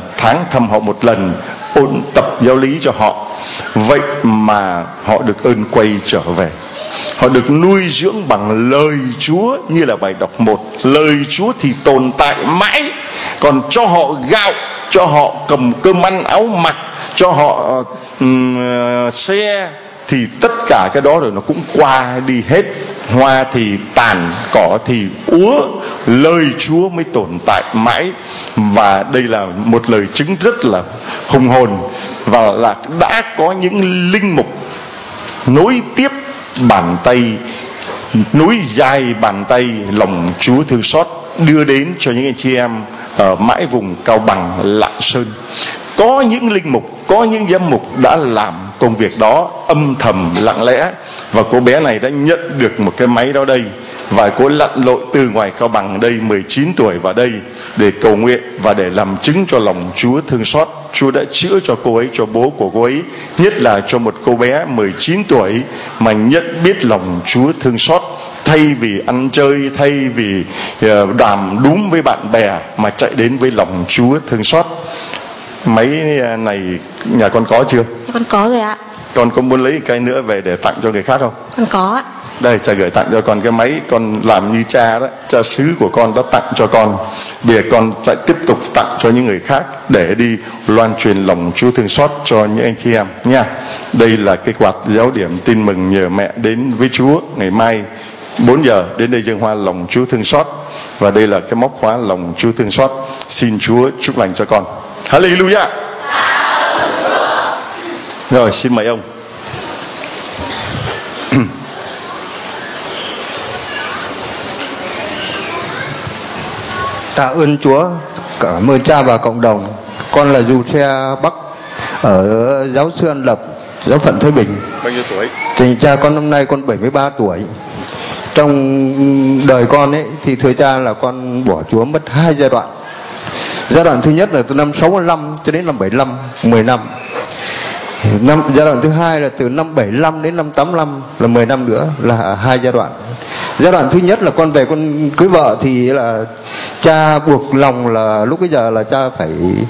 Speaker 1: ôn tập giáo lý cho họ. Vậy mà họ được ơn quay trở về. Họ được nuôi dưỡng bằng lời Chúa, như là bài đọc 1. Lời Chúa thì tồn tại mãi. Còn cho họ gạo, cho họ cầm cơm ăn áo mặc, cho họ xe, thì tất cả cái đó rồi nó cũng qua đi hết. Hoa thì tàn, cỏ thì úa, lời Chúa mới tồn tại mãi. Và đây là một lời chứng rất là hùng hồn, và là đã có những linh mục nối tiếp bàn tay, nối dài bàn tay lòng Chúa thương xót đưa đến cho những anh chị em ở mãi vùng Cao Bằng Lạng Sơn. Có những linh mục, có những giám mục đã làm công việc đó âm thầm lặng lẽ, và cô bé này đã nhận được một cái máy đó đây. Và cô lặn lội từ ngoài Cao Bằng đây 19 tuổi vào đây để cầu nguyện và để làm chứng cho lòng Chúa thương xót. Chúa đã chữa cho cô ấy, cho bố của cô ấy, nhất là cho một cô bé 19 tuổi mà nhận biết lòng Chúa thương xót. Thay vì ăn chơi, thay vì đàm đúm với bạn bè, mà chạy đến với lòng Chúa thương xót. Máy này nhà con có chưa?
Speaker 4: Con có rồi ạ.
Speaker 1: Con có muốn lấy cái nữa về để tặng cho người khác không?
Speaker 4: Con có ạ.
Speaker 1: Đây, cha gửi tặng cho con cái máy. Con làm như cha đó, cha xứ của con đã tặng cho con. Bây giờ con lại tiếp tục tặng cho những người khác để đi loan truyền lòng Chúa thương xót cho những anh chị em nha. Đây là cái quạt giáo điểm tin mừng nhờ mẹ đến với Chúa. Ngày mai 4 giờ đến đây dâng hoa lòng Chúa thương xót. Và đây là cái móc khóa lòng Chúa thương xót. Xin Chúa chúc lành cho con. Hallelujah. Rồi, xin mời ông.
Speaker 5: Tạ ơn Chúa, cảm ơn cha và cộng đồng. Con là Du Xe Bắc ở giáo sư An Lập, giáo phận Thới Bình.
Speaker 1: Bao nhiêu tuổi?
Speaker 5: Thì cha con năm nay con 73 tuổi. Trong đời con ấy thì thưa cha là con bỏ Chúa mất 2 giai đoạn. Giai đoạn thứ nhất là từ năm 65 cho đến năm 75, 10 năm. Giai đoạn thứ hai là từ năm 75 đến năm 85 là 10 năm nữa, là 2 giai đoạn. Giai đoạn thứ nhất là con về con cưới vợ thì là cha buộc lòng là lúc bây giờ là cha phải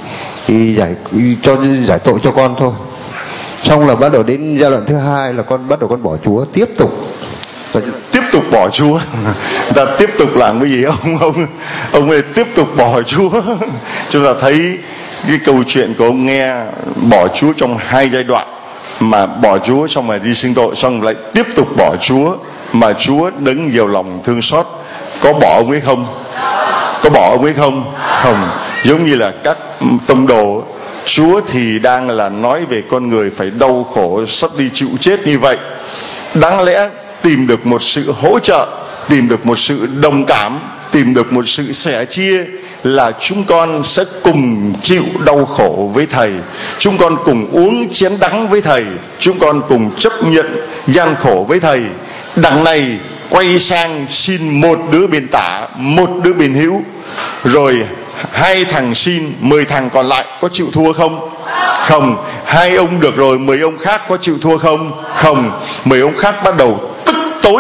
Speaker 5: giải tội cho con thôi. Xong là bắt đầu đến giai đoạn thứ hai là con bắt đầu con bỏ Chúa tiếp tục
Speaker 1: bỏ Chúa. Ta tiếp tục làm cái gì ông ấy tiếp tục bỏ Chúa. Chúng ta thấy cái câu chuyện của ông nghe bỏ Chúa trong 2 giai đoạn, mà bỏ Chúa xong rồi đi xưng tội, xong lại tiếp tục bỏ Chúa, mà Chúa đấng nhiều lòng thương xót có bỏ ông ấy không? Có bỏ ông ấy không? Không. Giống như là các tông đồ, Chúa thì đang là nói về con người phải đau khổ sắp đi chịu chết như vậy, đáng lẽ tìm được một sự hỗ trợ, tìm được một sự đồng cảm, tìm được một sự sẻ chia, là chúng con sẽ cùng chịu đau khổ với Thầy, chúng con cùng uống chén đắng với Thầy, chúng con cùng chấp nhận gian khổ với Thầy. Đằng này quay sang xin một đứa bên tả, một đứa bên hữu, rồi 2 thằng xin, 10 thằng còn lại có chịu thua không? Không. 2 ông được rồi, 10 ông khác có chịu thua không? Không. 10 ông khác bắt đầu tức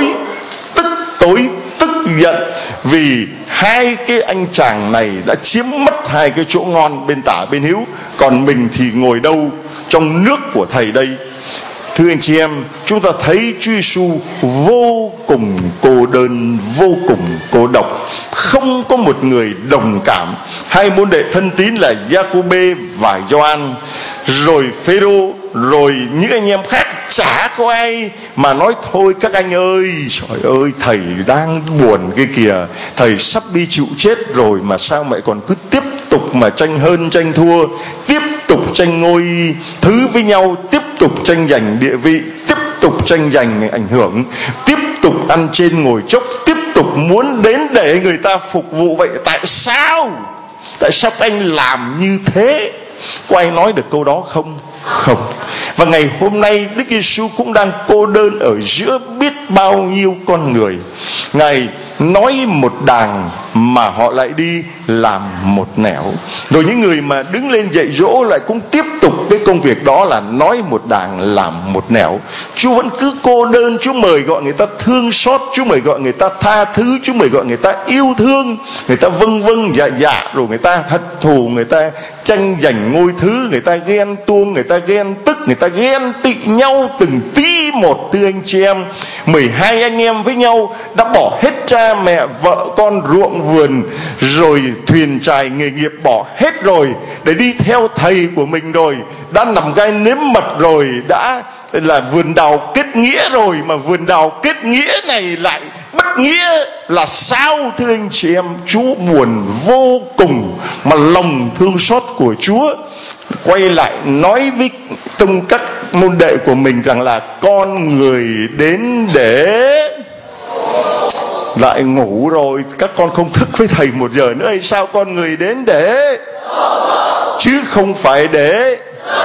Speaker 1: giận vì 2 cái anh chàng này đã chiếm mất 2 cái chỗ ngon bên tả bên hữu, còn mình thì ngồi đâu trong nước của Thầy đây. Thưa anh chị em, chúng ta thấy Chúa Giêsu vô cùng cô đơn, vô cùng cô độc, không có một người đồng cảm. 2 môn đệ thân tín là Giacôbê và Gioan, rồi Phêrô, rồi những anh em khác, chả có ai mà nói thôi các anh ơi, trời ơi, Thầy đang buồn cái kìa, Thầy sắp đi chịu chết rồi mà sao mày còn cứ tiếp tục mà tranh hơn tranh thua, tiếp tục tranh ngôi thứ với nhau, tiếp tục tranh giành địa vị, tiếp tục tranh giành ảnh hưởng, tiếp tục ăn trên ngồi chốc, tiếp tục muốn đến để người ta phục vụ. Vậy tại sao anh làm như thế? Có ai nói được câu đó không? Không. Và ngày hôm nay Đức Giêsu cũng đang cô đơn ở giữa biết bao nhiêu con người. Ngài nói một đàng mà họ lại đi làm một nẻo. Rồi những người mà đứng lên dạy dỗ lại cũng tiếp tục cái công việc đó là nói một đàng làm một nẻo. Chúa vẫn cứ cô đơn. Chúa mời gọi người ta thương xót, Chúa mời gọi người ta tha thứ, Chúa mời gọi người ta yêu thương. Người ta vâng dạ, rồi người ta hận thù, người ta tranh giành ngôi thứ, người ta ghen tuông, người ta ghen tức, người ta ghen tị nhau từng tí một. Thưa anh chị em, 12 anh em với nhau đã bỏ hết cha mẹ, vợ con, ruộng vườn, rồi thuyền chài nghề nghiệp bỏ hết rồi để đi theo Thầy của mình rồi, đã nằm gai nếm mật rồi, đã là vườn đào kết nghĩa rồi, mà vườn đào kết nghĩa này lại bất nghĩa là sao? Thưa anh chị em, Chúa buồn vô cùng, mà lòng thương xót của Chúa quay lại nói với các môn đệ của mình rằng là con người đến để lại ngủ rồi. Các con không thức với Thầy 1 giờ nữa hay sao? Con người đến để, chứ không phải để.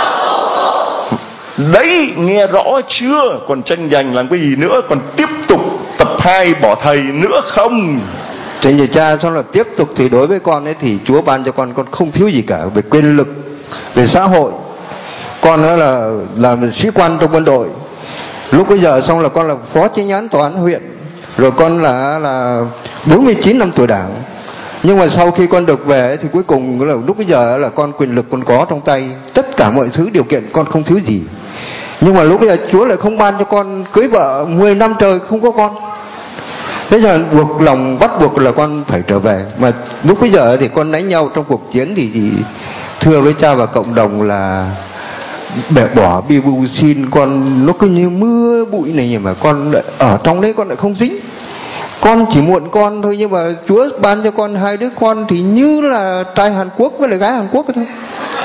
Speaker 1: Đấy, nghe rõ chưa? Còn tranh giành làm cái gì nữa? Còn tiếp tục tập 2 bỏ Thầy nữa không?
Speaker 5: Trên nhà cha xong là tiếp tục. Thì đối với con ấy thì Chúa ban cho con không thiếu gì cả về quyền lực, về xã hội. Con nữa là sĩ quan trong quân đội. Lúc bây giờ xong là con là phó chánh án tòa án huyện. Rồi con là 49 năm tuổi Đảng. Nhưng mà sau khi con được về thì cuối cùng là lúc bây giờ là con quyền lực con có trong tay, tất cả mọi thứ điều kiện con không thiếu gì. Nhưng mà lúc bây giờ Chúa lại không ban cho con cưới vợ 10 năm trời không có con. Thế giờ buộc lòng bắt buộc là con phải trở về. Mà lúc bây giờ thì con đánh nhau trong cuộc chiến thì thưa với cha và cộng đồng là bẻ bỏ bibu xin con, nó cứ như mưa bụi này, nhưng mà con ở trong đấy con lại không dính. Con chỉ muộn con thôi, nhưng mà Chúa ban cho con 2 đứa con thì như là trai Hàn Quốc với lại gái Hàn Quốc thôi.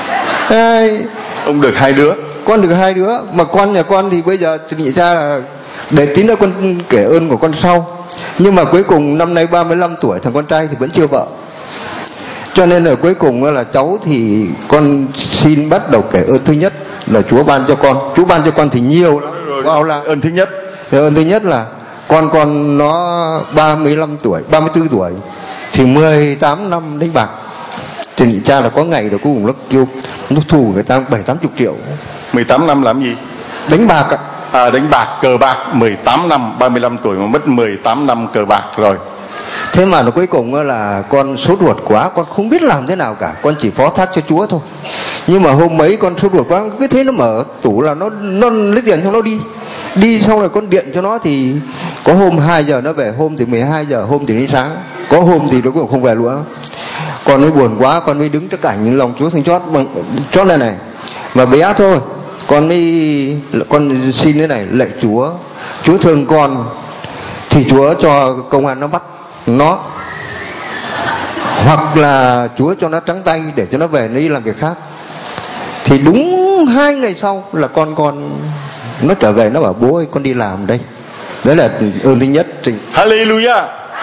Speaker 1: Ông được 2 đứa,
Speaker 5: con được 2 đứa. Mà con nhà con thì bây giờ nghĩ ra là để tí nữa con kể ơn của con sau. Nhưng mà cuối cùng năm nay 35 tuổi, thằng con trai thì vẫn chưa vợ. Cho nên là cuối cùng là cháu thì con xin bắt đầu kể ơn thứ nhất là Chúa ban cho con. Chúa ban cho con thì nhiều lắm. Wow, là
Speaker 1: ơn thứ nhất.
Speaker 5: Ơn thứ nhất là con nó 35 tuổi, 34 tuổi thì 18 năm đánh bạc. Thì cha là có ngày rồi cuối cùng nó kêu nó thù người ta 7-80 triệu.
Speaker 1: 18 năm làm gì?
Speaker 5: Đánh bạc ạ.
Speaker 1: Đánh bạc, cờ bạc. 18 năm, 35 tuổi mà mất 18 năm cờ bạc rồi.
Speaker 5: Thế mà nó cuối cùng là con sốt ruột quá, con không biết làm thế nào cả, con chỉ phó thác cho Chúa thôi. Nhưng mà hôm mấy con sốt ruột quá, cứ thế nó mở tủ là nó lấy tiền cho nó đi xong rồi con điện cho nó. Thì có hôm 2 giờ nó về, hôm thì 12 giờ, hôm thì đến sáng, có hôm thì nó cũng không về nữa. Con mới buồn quá, con mới đứng trước cảnh lòng Chúa thương xót chót này mà bé thôi. Con xin thế này, lạy Chúa thương con thì Chúa cho công an nó bắt nó, hoặc là Chúa cho nó trắng tay để cho nó về nó đi làm việc khác. Thì đúng 2 ngày sau là con nó trở về, nó bảo bố ơi con đi làm đây. Đấy là ơn thứ nhất.
Speaker 1: Hallelujah.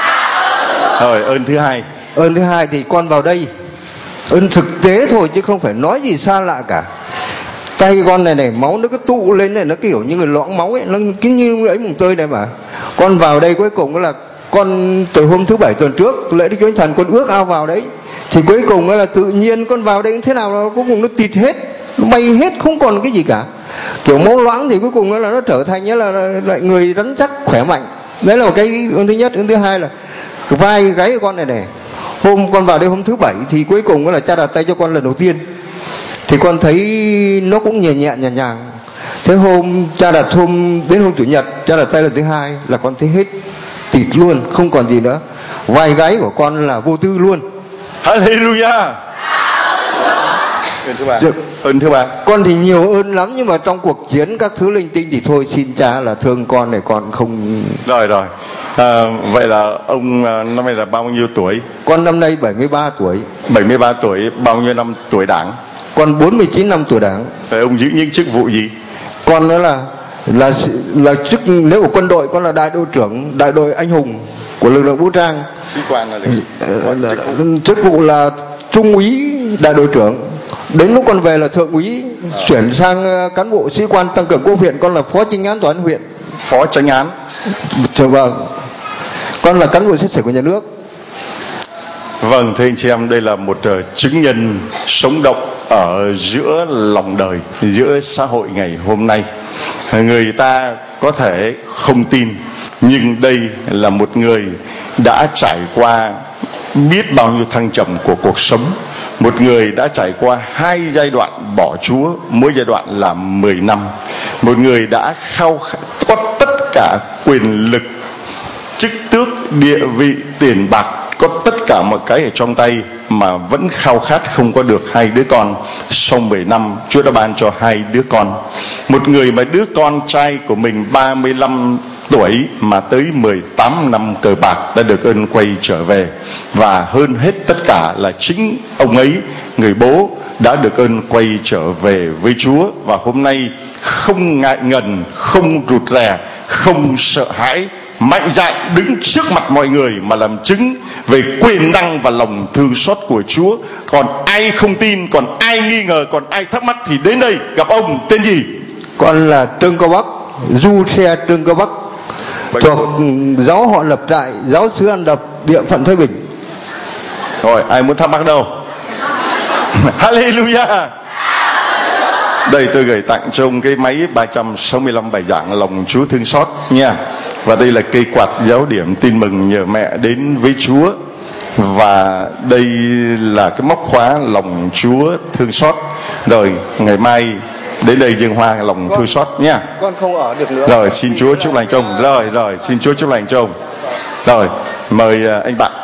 Speaker 1: Rồi ơn thứ hai.
Speaker 5: Ơn thứ hai thì con vào đây, ơn thực tế thôi chứ không phải nói gì xa lạ cả. Tay con này máu nó cứ tụ lên này, nó kiểu như người loãng máu ấy, nó cứ như ấy mùng tơi này mà. Con vào đây cuối cùng là con từ hôm thứ Bảy tuần trước lễ Đức Chúa Thần con ước ao vào đấy, thì cuối cùng là tự nhiên con vào đây thế nào nó cuối cùng nó tịt hết, nó bay hết, không còn cái gì cả. Kiểu máu loãng thì cuối cùng là nó trở thành là lại người rắn chắc khỏe mạnh. Đấy là một cái ơn thứ nhất. Ơn thứ hai là vai gáy của con này. Hôm con vào đây hôm thứ Bảy thì cuối cùng là cha đặt tay cho con lần đầu tiên, thì con thấy nó cũng nhẹ nhẹ nhàng nhàng. Thế hôm cha đặt đến hôm Chủ nhật cha đặt tay lần thứ hai là con thấy hết tịt luôn, không còn gì nữa. Vai gáy của con là vô tư luôn.
Speaker 1: Hallelujah. Ơn thứ ba. Ơn thứ ba.
Speaker 5: Con thì nhiều ơn lắm, nhưng mà trong cuộc chiến các thứ linh tinh thì thôi, xin cha là thương con này, con không.
Speaker 1: Rồi. Vậy là ông năm nay là bao nhiêu tuổi?
Speaker 5: Con năm nay 73 tuổi.
Speaker 1: 73 tuổi. Bao nhiêu năm tuổi Đảng?
Speaker 5: Con 49 năm tuổi Đảng.
Speaker 1: Vậy ông giữ những chức vụ gì?
Speaker 5: Con đó là chức, nếu của quân đội con là đại đội trưởng đại đội anh hùng của lực lượng vũ trang.
Speaker 1: Sĩ quan là
Speaker 5: chức vụ là trung úy đại đội trưởng. Đến lúc con về là thượng úy, chuyển sang cán bộ sĩ quan tăng cường quốc viện, con là phó chánh án tòa án huyện.
Speaker 1: Phó chánh án.
Speaker 5: Vâng. Con là cán bộ xét xử của nhà nước.
Speaker 1: Vâng, thưa anh chị em, đây là một chứng nhân sống động ở giữa lòng đời, giữa xã hội ngày hôm nay. Người ta có thể không tin, nhưng đây là một người đã trải qua biết bao nhiêu thăng trầm của cuộc sống. Một người đã trải qua 2 giai đoạn bỏ Chúa, mỗi giai đoạn là 10 năm. Một người đã có tất cả quyền lực, chức tước, địa vị, tiền bạc, có tất cả mọi cái ở trong tay, mà vẫn khao khát không có được 2 đứa con. Sau 10 năm Chúa đã ban cho 2 đứa con. Một người mà đứa con trai của mình 35 tuổi mà tới 18 năm cờ bạc đã được ơn quay trở về. Và hơn hết tất cả là chính ông ấy, người bố, đã được ơn quay trở về với Chúa. Và hôm nay không ngại ngần, không rụt rè, không sợ hãi, mạnh dạn đứng trước mặt mọi người mà làm chứng về quyền năng và lòng thương xót của Chúa. Còn ai không tin, còn ai nghi ngờ, còn ai thắc mắc thì đến đây gặp ông. Tên gì?
Speaker 5: Con là Trương Cao Bắc, du xe Trương Cao Bắc, thuộc giáo họ Lập Trại, giáo xứ An Đập, địa phận Thái Bình.
Speaker 1: Rồi, ai muốn thắc mắc đâu? Hallelujah. Đây tôi gửi tặng cho ông cái máy 365 bài giảng lòng Chúa thương xót nha. Và đây là cây quạt giáo điểm tin mừng nhờ mẹ đến với Chúa. Và đây là cái móc khóa lòng Chúa thương xót. Rồi ngày mai đến đây dâng hoa lòng thương xót nha.
Speaker 5: Con không ở được nữa.
Speaker 1: Rồi xin Chúa chúc lành cho ông. Rồi xin Chúa chúc lành cho ông. Rồi mời anh bạn.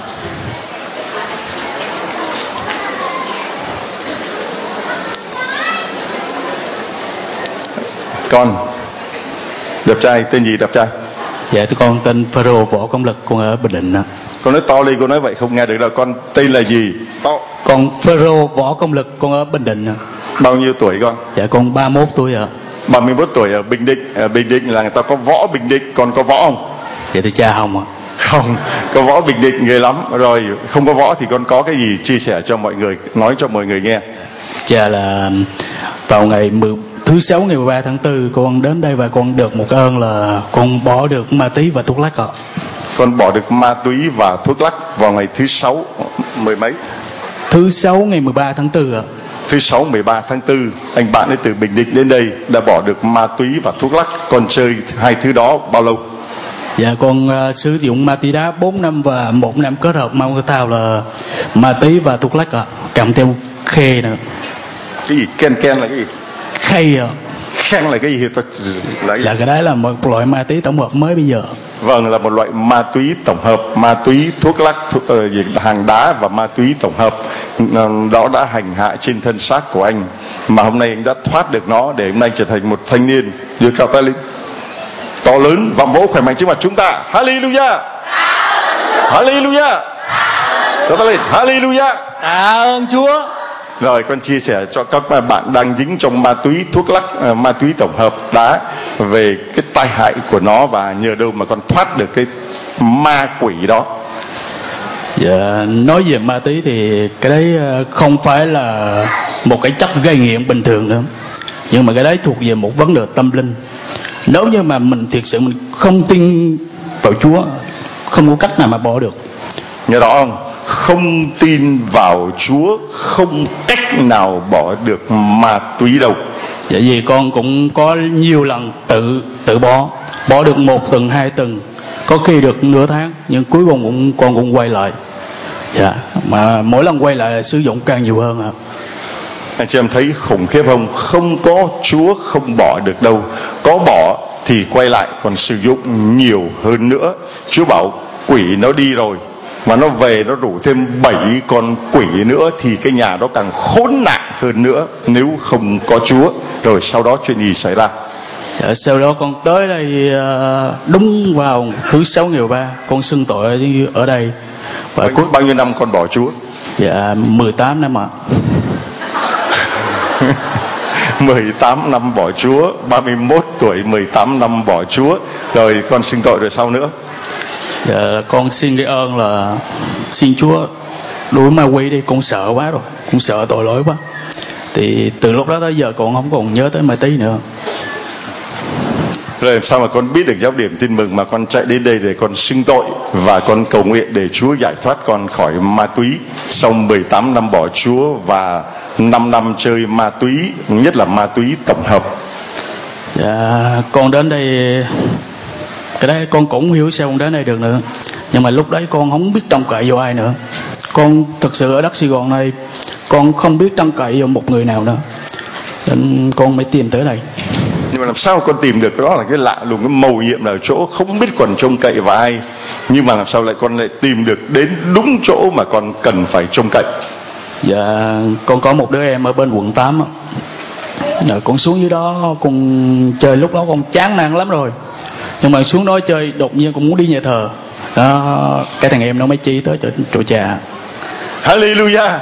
Speaker 1: Con đẹp trai, tên gì đẹp trai?
Speaker 6: Dạ thưa con tên Pharaoh Võ Công Lực, con ở Bình Định ạ.
Speaker 1: Con nói to lên, con nói vậy không nghe được đâu. Con tên là gì? To.
Speaker 6: Con Pharaoh Võ Công Lực, con ở Bình Định ạ.
Speaker 1: Bao nhiêu tuổi con?
Speaker 6: Dạ con 31 tuổi ạ.
Speaker 1: 31 tuổi ở Bình Định. Ở Bình Định là người ta có võ Bình Định, con có võ không?
Speaker 6: Dạ thưa cha không ạ.
Speaker 1: Không, có võ Bình Định ghê lắm. Rồi không có võ thì con có cái gì chia sẻ cho mọi người, nói cho mọi người nghe?
Speaker 6: Cha là vào ngày thứ 6 ngày 13 tháng 4 con đến đây và con được một ơn là con bỏ được ma túy và thuốc lắc ạ.
Speaker 1: Con bỏ được ma túy và thuốc lắc vào ngày thứ 6 mười mấy?
Speaker 6: Thứ 6 ngày 13 tháng 4 ạ.
Speaker 1: Thứ 6 13 tháng 4 anh bạn ấy từ Bình Định đến đây đã bỏ được ma túy và thuốc lắc. Con chơi 2 thứ đó bao lâu?
Speaker 6: Dạ con sử dụng ma túy đá 4 năm và 1 năm kết hợp mau thể thao là ma túy và thuốc lắc ạ. Cầm theo khê nữa.
Speaker 1: Cái gì? Ken là cái gì?
Speaker 6: Khay ạ.
Speaker 1: Khen là cái gì?
Speaker 6: Là cái đấy là một loại ma túy tổng hợp mới bây giờ.
Speaker 1: Vâng, là một loại ma túy tổng hợp, ma túy thuốc lắc, hàng đá và ma túy tổng hợp. Đó đã hành hạ trên thân xác của anh, mà hôm nay anh đã thoát được nó để hôm nay trở thành một thanh niên đưa cao tay lên to lớn và vỗ khỏe mạnh trước mặt chúng ta. Hallelujah. Hallelujah. Cho ta lên. Hallelujah.
Speaker 3: Tạ ơn Chúa.
Speaker 1: Rồi con chia sẻ cho các bạn đang dính trong ma túy, thuốc lắc, ma túy tổng hợp, đá, về cái tai hại của nó và nhờ đâu mà con thoát được cái ma quỷ đó.
Speaker 6: Dạ, nói về ma túy thì cái đấy không phải là một cái chất gây nghiện bình thường nữa, nhưng mà cái đấy thuộc về một vấn đề tâm linh. Nếu như mà mình thiệt sự mình không tin vào Chúa, không có cách nào mà bỏ được.
Speaker 1: Nhớ đó không? Không tin vào Chúa, không cách nào bỏ được ma túy đâu.
Speaker 6: Dạ, vì con cũng có nhiều lần tự bỏ được 1 tuần 2 tuần, có khi được nửa tháng, nhưng cuối cùng con cũng quay lại. Dạ, mà mỗi lần quay lại sử dụng càng nhiều hơn ạ.
Speaker 1: Anh chị em thấy khủng khiếp không? Không có Chúa không bỏ được đâu. Có bỏ thì quay lại còn sử dụng nhiều hơn nữa. Chúa bảo quỷ nó đi rồi mà nó về nó rủ thêm 7 con quỷ nữa thì cái nhà đó càng khốn nạn hơn nữa nếu không có Chúa. Rồi sau đó chuyện gì xảy ra?
Speaker 6: Dạ, sau đó con tới đây đúng vào thứ 6 ngày 3, con xưng tội ở đây. Và
Speaker 1: bao nhiêu năm con bỏ Chúa?
Speaker 6: Dạ 18 năm ạ.
Speaker 1: 18 năm bỏ Chúa, 31 tuổi 18 năm bỏ Chúa. Rồi con xưng tội rồi sao nữa?
Speaker 6: Dạ, con xin cái ơn là xin Chúa đuổi ma quỷ đi, con sợ quá rồi, con sợ tội lỗi quá. Thì từ lúc đó tới giờ con không còn nhớ tới ma túy nữa.
Speaker 1: Rồi làm sao mà con biết được giáo điểm tin mừng mà con chạy đến đây để con xưng tội và con cầu nguyện để Chúa giải thoát con khỏi ma túy sau 18 năm bỏ Chúa và 5 năm chơi ma túy, nhất là ma túy tổng hợp?
Speaker 6: Dạ, con đến đây, cái đấy con cũng không hiểu sao con đến đây được nữa. Nhưng mà lúc đấy con không biết trông cậy vào ai nữa. Con thực sự ở đất Sài Gòn này con không biết trông cậy vào một người nào nữa, nên con mới tìm tới đây.
Speaker 1: Nhưng mà làm sao con tìm được? Đó là cái lạ lùng, cái mầu nhiệm là ở chỗ không biết còn trông cậy vào ai, nhưng mà làm sao lại con lại tìm được đến đúng chỗ mà con cần phải trông cậy?
Speaker 6: Dạ, con có một đứa em ở bên quận 8 á. Con xuống dưới đó con chơi, lúc đó con chán nản lắm rồi, nhưng mà xuống đó chơi đột nhiên con muốn đi nhà thờ đó, cái thằng em nó mới chỉ tới chỗ cha.
Speaker 1: Hallelujah.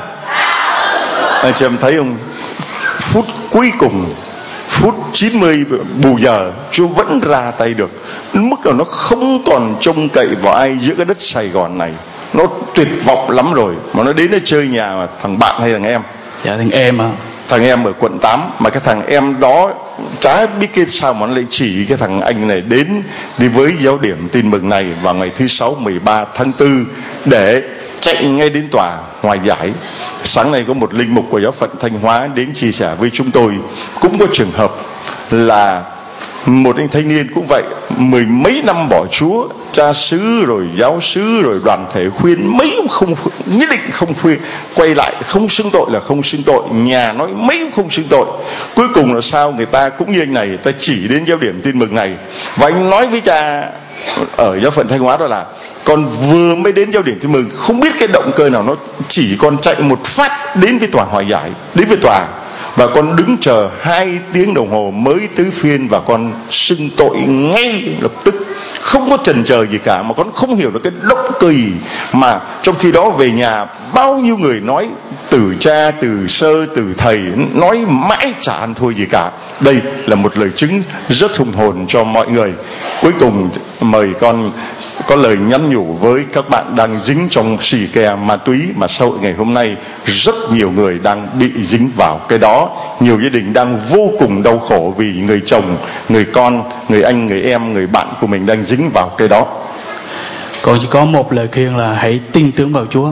Speaker 1: Anh chị em thấy không? Phút cuối cùng, phút 90 bù giờ, Chúa vẫn ra tay được. Mức là nó không còn trông cậy vào ai giữa cái đất Sài Gòn này. Nó tuyệt vọng lắm rồi. Mà nó đến nó chơi nhà mà thằng bạn hay thằng em?
Speaker 6: Dạ thằng em ạ.
Speaker 1: Thằng em ở quận 8. Mà cái thằng em đó chả biết cái sao mà nó lại chỉ cái thằng anh này đến đi với giáo điểm tin mừng này vào ngày thứ 6 13 tháng 4 để chạy ngay đến tòa hòa giải. Sáng nay có một linh mục của giáo phận Thanh Hóa đến chia sẻ với chúng tôi, cũng có trường hợp là một anh thanh niên cũng vậy, 10 mấy năm bỏ Chúa, cha xứ rồi giáo xứ rồi đoàn thể khuyên mấy cũng không, nhất định không khuyên, quay lại không xưng tội là không xưng tội, nhà nói mấy cũng không xưng tội. Cuối cùng là sao? Người ta cũng như anh này, người ta chỉ đến giáo điểm tin mừng này và anh nói với cha ở giáo phận Thanh Hóa đó là con vừa mới đến giáo điểm tin mừng, không biết cái động cơ nào nó chỉ con chạy một phát đến với tòa hòa giải, đến với tòa, và con đứng chờ 2 tiếng đồng hồ mới tứ phiên và con xưng tội ngay lập tức, không có chần chờ gì cả. Mà con không hiểu được cái động cơ gì, mà trong khi đó về nhà bao nhiêu người nói, từ cha, từ sơ, từ thầy, nói mãi chả ăn thua gì cả. Đây là một lời chứng rất hùng hồn cho mọi người. Cuối cùng mời con có lời nhắn nhủ với các bạn đang dính trong xì ke ma túy, mà sau ngày hôm nay rất nhiều người đang bị dính vào cái đó. Nhiều gia đình đang vô cùng đau khổ vì người chồng, người con, người anh, người em, người bạn của mình đang dính vào cái đó.
Speaker 6: Con chỉ có một lời khuyên là hãy tin tưởng vào Chúa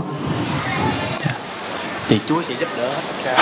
Speaker 6: thì Chúa sẽ giúp đỡ.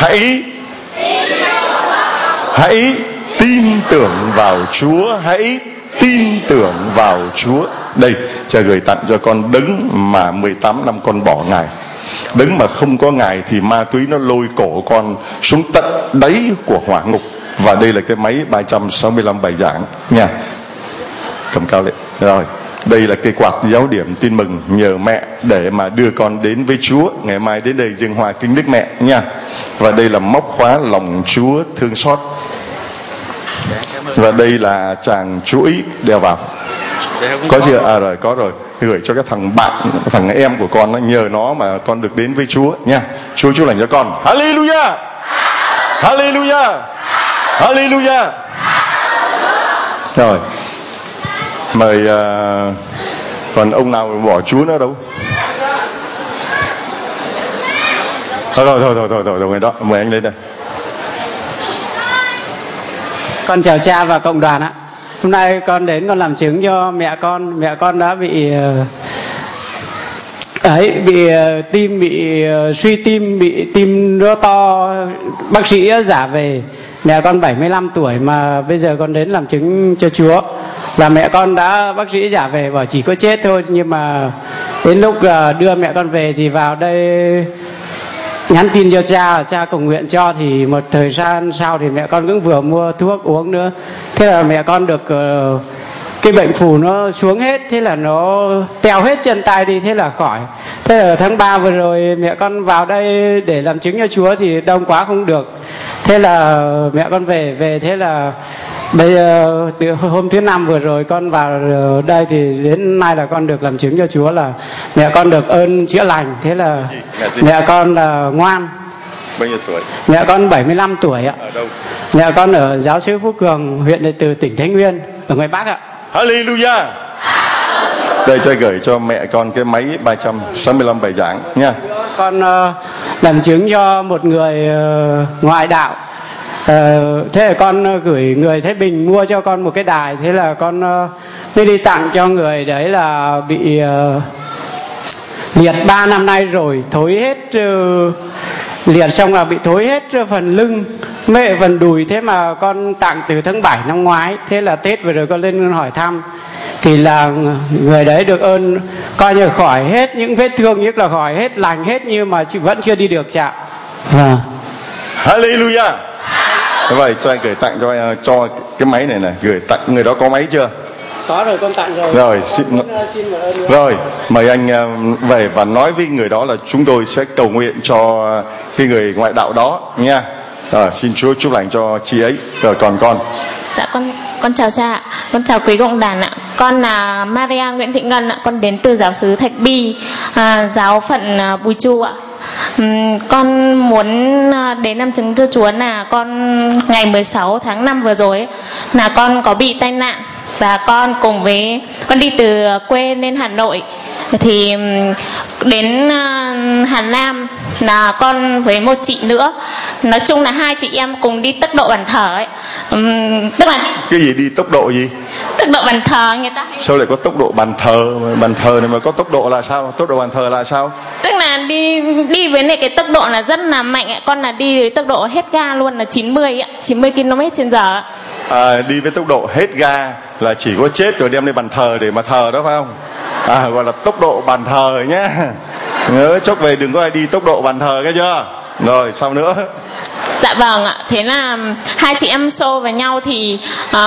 Speaker 1: Hãy tin tưởng vào Chúa, hãy tin tưởng vào Chúa. Đây, cha gửi tặng cho con đấng mà 18 năm con bỏ Ngài. Đấng mà không có Ngài thì ma túy nó lôi cổ con xuống tận đáy của hỏa ngục. Và đây là cái máy 365 bài giảng nha. Cầm cao lên. Rồi, đây là cái quạt giáo điểm tin mừng nhờ mẹ để mà đưa con đến với Chúa. Ngày mai đến đây dâng hoa kính Đức Mẹ nha. Và đây là móc khóa lòng Chúa thương xót. Và đây là chàng chuỗi đeo vào. Có chưa? À rồi, có rồi. Gửi cho cái thằng bạn, thằng em của con, nó nhờ nó mà con được đến với Chúa nha. Chúa chúc lành cho con. Hallelujah, hallelujah, hallelujah. Rồi, mời còn ông nào bỏ Chúa nữa đâu? Thôi người đó, mời anh lên đây.
Speaker 3: Con chào cha và cộng đoàn ạ. Hôm nay con đến con làm chứng cho mẹ con. Mẹ con đã bị tim, bị suy tim, bị tim nó to. Bác sĩ giả về. Mẹ con 75 tuổi mà bây giờ con đến làm chứng cho Chúa. Và mẹ con đã, bác sĩ giả về bảo chỉ có chết thôi. Nhưng mà đến lúc đưa mẹ con về thì vào đây nhắn tin cho cha cầu nguyện cho. Thì một thời gian sau thì mẹ con cũng vừa mua thuốc uống nữa. Thế là mẹ con được cái bệnh phù nó xuống hết. Thế là nó teo hết chân tay đi. Thế là khỏi. Thế ở tháng 3 vừa rồi mẹ con vào đây để làm chứng cho Chúa thì đông quá không được. Thế là mẹ con về. Thế là bây giờ từ hôm thứ 5 vừa rồi con vào đây thì đến nay là con được làm chứng cho Chúa là mẹ con được ơn chữa lành. Thế là mẹ con là ngoan.
Speaker 1: Bao nhiêu tuổi?
Speaker 3: Mẹ con 75 tuổi ạ.
Speaker 1: Ở đâu?
Speaker 3: Mẹ con ở Giáo xứ Phú Cường, huyện Đại Từ, tỉnh Thái Nguyên, ở ngoài Bắc ạ.
Speaker 1: Hallelujah. Đây cho gửi cho mẹ con cái máy 365 bài giảng nha.
Speaker 3: Con làm chứng cho một người ngoại đạo. Thế là con gửi người Thái Bình mua cho con một cái đài. Thế là con mới đi tặng cho người đấy là bị liệt 3 năm nay rồi, thối hết liệt xong là bị thối hết phần lưng với phần đùi. Thế mà con tặng từ tháng 7 năm ngoái. Thế là Tết vừa rồi con lên hỏi thăm thì là người đấy được ơn coi như khỏi hết những vết thương, nhất là khỏi hết, lành hết, nhưng mà vẫn chưa đi được cha.
Speaker 1: Hallelujah. Vậy cho anh gửi tặng cho cái máy này gửi tặng người đó, có máy chưa?
Speaker 3: Có rồi, con tặng rồi.
Speaker 1: Rồi xin rồi mời anh về và nói với người đó là chúng tôi sẽ cầu nguyện cho cái người ngoại đạo đó nha. Xin Chúa chúc lành cho chị ấy. Rồi còn con.
Speaker 7: Dạ con chào cha ạ. Con chào quý cộng đoàn ạ. Con là Maria Nguyễn Thị Ngân ạ. Con đến từ giáo xứ Thạch Bi, giáo phận Bùi Chu ạ. Con muốn đến làm chứng cho Chúa là con ngày 16 tháng 5 vừa rồi ấy, là con có bị tai nạn và con cùng với con đi từ quê lên Hà Nội thì đến Hà Nam là con với một chị nữa, nói chung là hai chị em cùng đi tốc độ bàn thờ ấy. Tức là
Speaker 1: cái gì đi tốc độ gì?
Speaker 7: Tốc độ bàn thờ người ta.
Speaker 1: Sao lại có tốc độ bàn thờ? Bàn thờ này mà có tốc độ là sao? Tốc độ bàn thờ là sao?
Speaker 7: Tức là đi với này cái tốc độ là rất là mạnh ấy. Con là đi với tốc độ hết ga luôn là 90 km/h.
Speaker 1: Đi với tốc độ hết ga là chỉ có chết rồi đem lên bàn thờ để mà thờ đó phải không? Gọi là tốc độ bàn thờ nhé. Nhớ chốc về đừng có ai đi tốc độ bàn thờ cái chưa? Rồi sao nữa?
Speaker 7: Dạ vâng ạ. Thế là hai chị em xô với nhau thì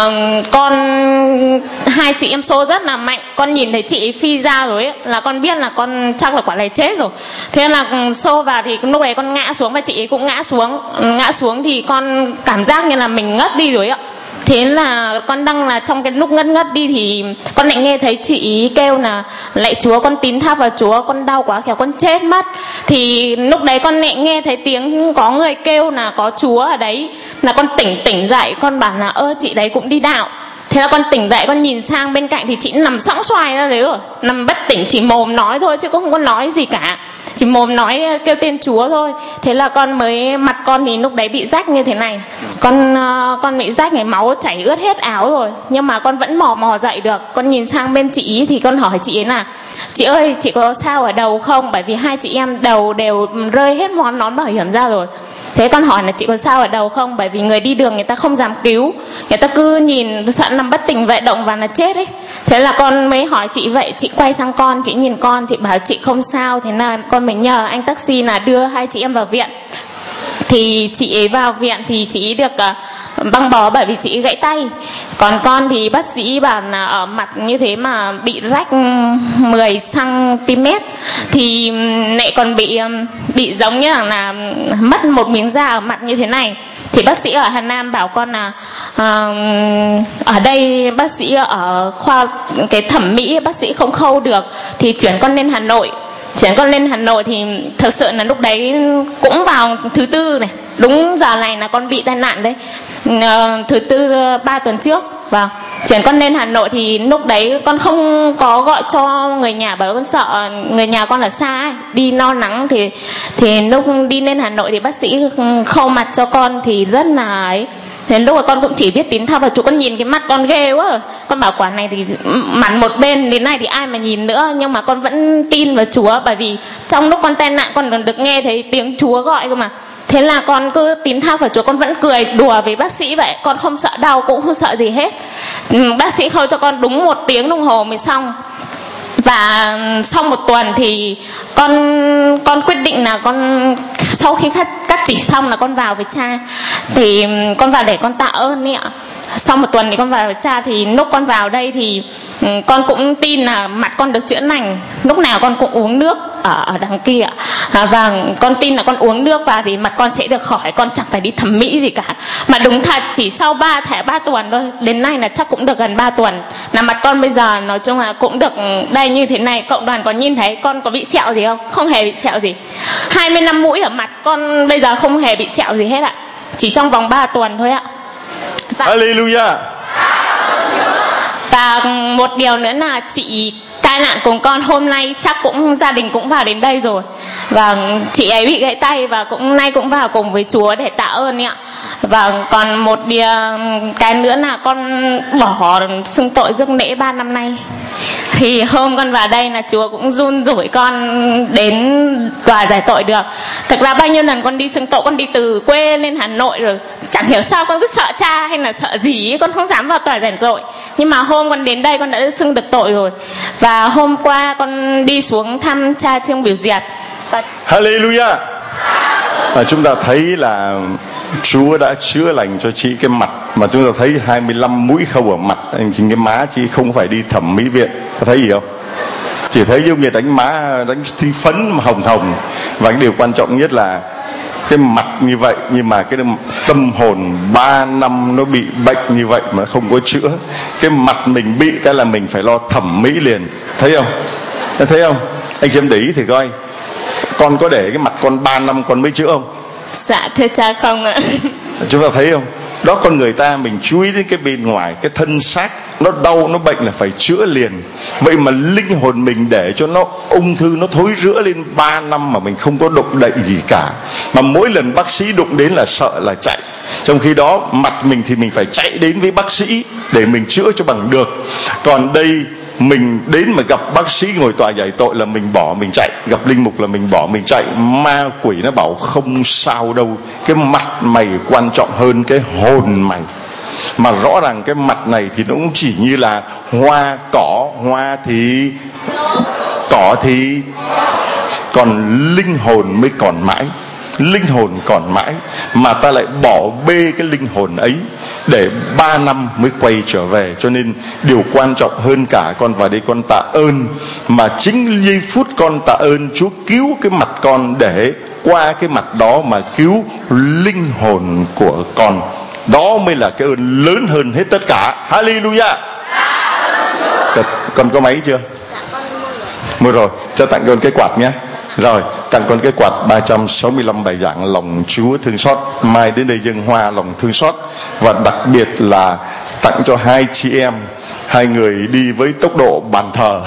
Speaker 7: hai chị em xô rất là mạnh. Con nhìn thấy chị phi ra rồi ấy, là con biết là con chắc là quả này chết rồi. Thế là xô vào thì lúc đấy con ngã xuống và chị ấy cũng ngã xuống. Ngã xuống thì con cảm giác như là mình ngất đi rồi ạ. Thế là con đang là trong cái lúc ngất đi thì con lại nghe thấy chị ý kêu là lạy Chúa, con tín thác vào Chúa, con đau quá khéo con chết mất. Thì lúc đấy con lại nghe thấy tiếng có người kêu là có Chúa ở đấy, là con tỉnh dậy, con bảo là chị đấy cũng đi đạo. Thế là con tỉnh dậy, con nhìn sang bên cạnh thì chị nằm sõng xoài ra đấy rồi, nằm bất tỉnh, chỉ mồm nói thôi chứ cũng không có nói gì cả, chỉ mồm nói kêu tên Chúa thôi. Thế là con mới, mặt con thì lúc đấy bị rách như thế này, con bị rách, cái máu chảy ướt hết áo rồi, nhưng mà con vẫn mò dậy được. Con nhìn sang bên chị ý thì con hỏi chị ấy là chị ơi, chị có sao ở đầu không, bởi vì hai chị em đầu đều rơi hết món nón bảo hiểm ra rồi. Thế con hỏi là chị có sao ở đầu không, bởi vì người đi đường người ta không dám cứu, người ta cứ nhìn sợ nằm bất tỉnh vậy động vào là chết ấy. Thế là con mới hỏi chị vậy, chị quay sang con, chị nhìn con, chị bảo chị không sao. Thế là con mới nhờ anh taxi là đưa hai chị em vào viện. Thì chị ấy vào viện thì chị ấy được băng bó bởi vì chị ấy gãy tay. Còn con thì bác sĩ bảo là ở mặt như thế mà bị rách 10 cm thì lại còn bị giống như là mất một miếng da ở mặt như thế này. thì bác sĩ ở Hà Nam bảo con là ở đây bác sĩ ở khoa cái thẩm mỹ bác sĩ không khâu được thì chuyển con lên Hà Nội. Chuyển con lên Hà Nội thì thực sự là lúc đấy cũng vào thứ tư này, đúng giờ này là con bị tai nạn đấy, thứ tư 3 tuần trước. Vâng, chuyển con lên Hà Nội thì lúc đấy con không có gọi cho người nhà, bởi con sợ người nhà con ở xa ấy, đi lo lắng. Thì lúc đi lên Hà Nội thì bác sĩ khâu mặt cho con thì rất là ấy. Thế lúc mà con cũng chỉ biết tín thao vào Chúa, con nhìn cái mặt con ghê quá rồi. Con bảo quả này thì mặt một bên đến này thì ai mà nhìn nữa. Nhưng mà con vẫn tin vào Chúa, bởi vì trong lúc con tai nạn con còn được nghe thấy tiếng Chúa gọi cơ mà. Thế là con cứ tín thao vào Chúa, con vẫn cười đùa với bác sĩ vậy. Con không sợ đau cũng không sợ gì hết. Bác sĩ khâu cho con đúng 1 tiếng đồng hồ mới xong. Và sau 1 tuần thì con quyết định là con sau khi cắt chỉ xong là con vào với cha. Thì con vào để con tạ ơn ấy ạ. Sau 1 tuần thì con vào với cha, thì lúc con vào đây thì con cũng tin là mặt con được chữa lành. Lúc nào con cũng uống nước ở đằng kia ạ. Và con tin là con uống nước vào thì mặt con sẽ được khỏi, con chẳng phải đi thẩm mỹ gì cả. Mà đúng thật chỉ sau 3 tuần thôi, đến nay là chắc cũng được gần 3 tuần là mặt con bây giờ nói chung là cũng được đây như thế này. Cộng đoàn có nhìn thấy con có bị sẹo gì không? Không hề bị sẹo gì. 25 mũi ở mặt con bây giờ không hề bị sẹo gì hết ạ. Chỉ trong vòng 3 tuần thôi ạ.
Speaker 1: Hallelujah.
Speaker 7: Và một điều nữa là chị tai nạn cùng con hôm nay chắc cũng gia đình cũng vào đến đây rồi. Và chị ấy bị gãy tay và nay cũng vào cùng với Chúa để tạ ơn ạ. Và còn một cái nữa là con bỏ xưng tội rước lễ 3 năm nay. Thì hôm con vào đây là Chúa cũng run rủi con đến tòa giải tội được. Thực ra bao nhiêu lần con đi xưng tội, con đi từ quê lên Hà Nội rồi chẳng hiểu sao con cứ sợ cha hay là sợ gì ấy, con không dám vào tòa giải tội. Nhưng mà hôm con đến đây con đã xưng được tội rồi. Và hôm qua con đi xuống thăm cha Trương Biểu Diệt.
Speaker 1: Hallelujah. Và chúng ta thấy là Chúa đã chữa lành cho chị cái mặt mà chúng ta thấy 25 mũi khâu ở mặt, chính cái má chị không phải đi thẩm mỹ viện. Có thấy gì không? Chỉ thấy giống như đánh má, đánh tí phấn mà hồng hồng. Và cái điều quan trọng nhất là cái mặt như vậy nhưng mà cái tâm hồn 3 năm nó bị bệnh như vậy mà không có chữa. Cái mặt mình bị cái là mình phải lo thẩm mỹ liền. Thấy không? Thấy không? Anh xem để ý thì coi. Con có để cái mặt con 3 năm con mới chữa không?
Speaker 7: Dạ thưa cha không ạ.
Speaker 1: Chúng ta thấy không? Đó, con người ta mình chú ý đến cái bên ngoài, cái thân xác nó đau nó bệnh là phải chữa liền. Vậy mà linh hồn mình để cho nó ung thư nó thối rữa lên 3 năm mà mình không có động đậy gì cả. Mà mỗi lần bác sĩ đụng đến là sợ là chạy. Trong khi đó mặt mình thì mình phải chạy đến với bác sĩ để mình chữa cho bằng được. Còn đây mình đến mà gặp bác sĩ ngồi tòa giải tội là mình bỏ mình chạy, gặp linh mục là mình bỏ mình chạy. Ma quỷ nó bảo không sao đâu, cái mặt mày quan trọng hơn cái hồn mày. Mà rõ ràng cái mặt này thì nó cũng chỉ như là hoa cỏ, hoa thì cỏ thì còn linh hồn mới còn mãi. Linh hồn còn mãi mà ta lại bỏ bê cái linh hồn ấy để 3 năm mới quay trở về. Cho nên điều quan trọng hơn cả con vào đây con tạ ơn. Mà chính giây phút con tạ ơn, Chúa cứu cái mặt con để qua cái mặt đó mà cứu linh hồn của con. Đó mới là cái ơn lớn hơn hết tất cả. Hallelujah. Con có máy chưa? Mua rồi, cho tặng con cái quạt nhé. Rồi, tặng con cái quạt 365 bài giảng lòng Chúa thương xót. Mai đến đây dâng hoa lòng thương xót. Và đặc biệt là tặng cho 2 chị em, 2 người đi với tốc độ bàn thờ.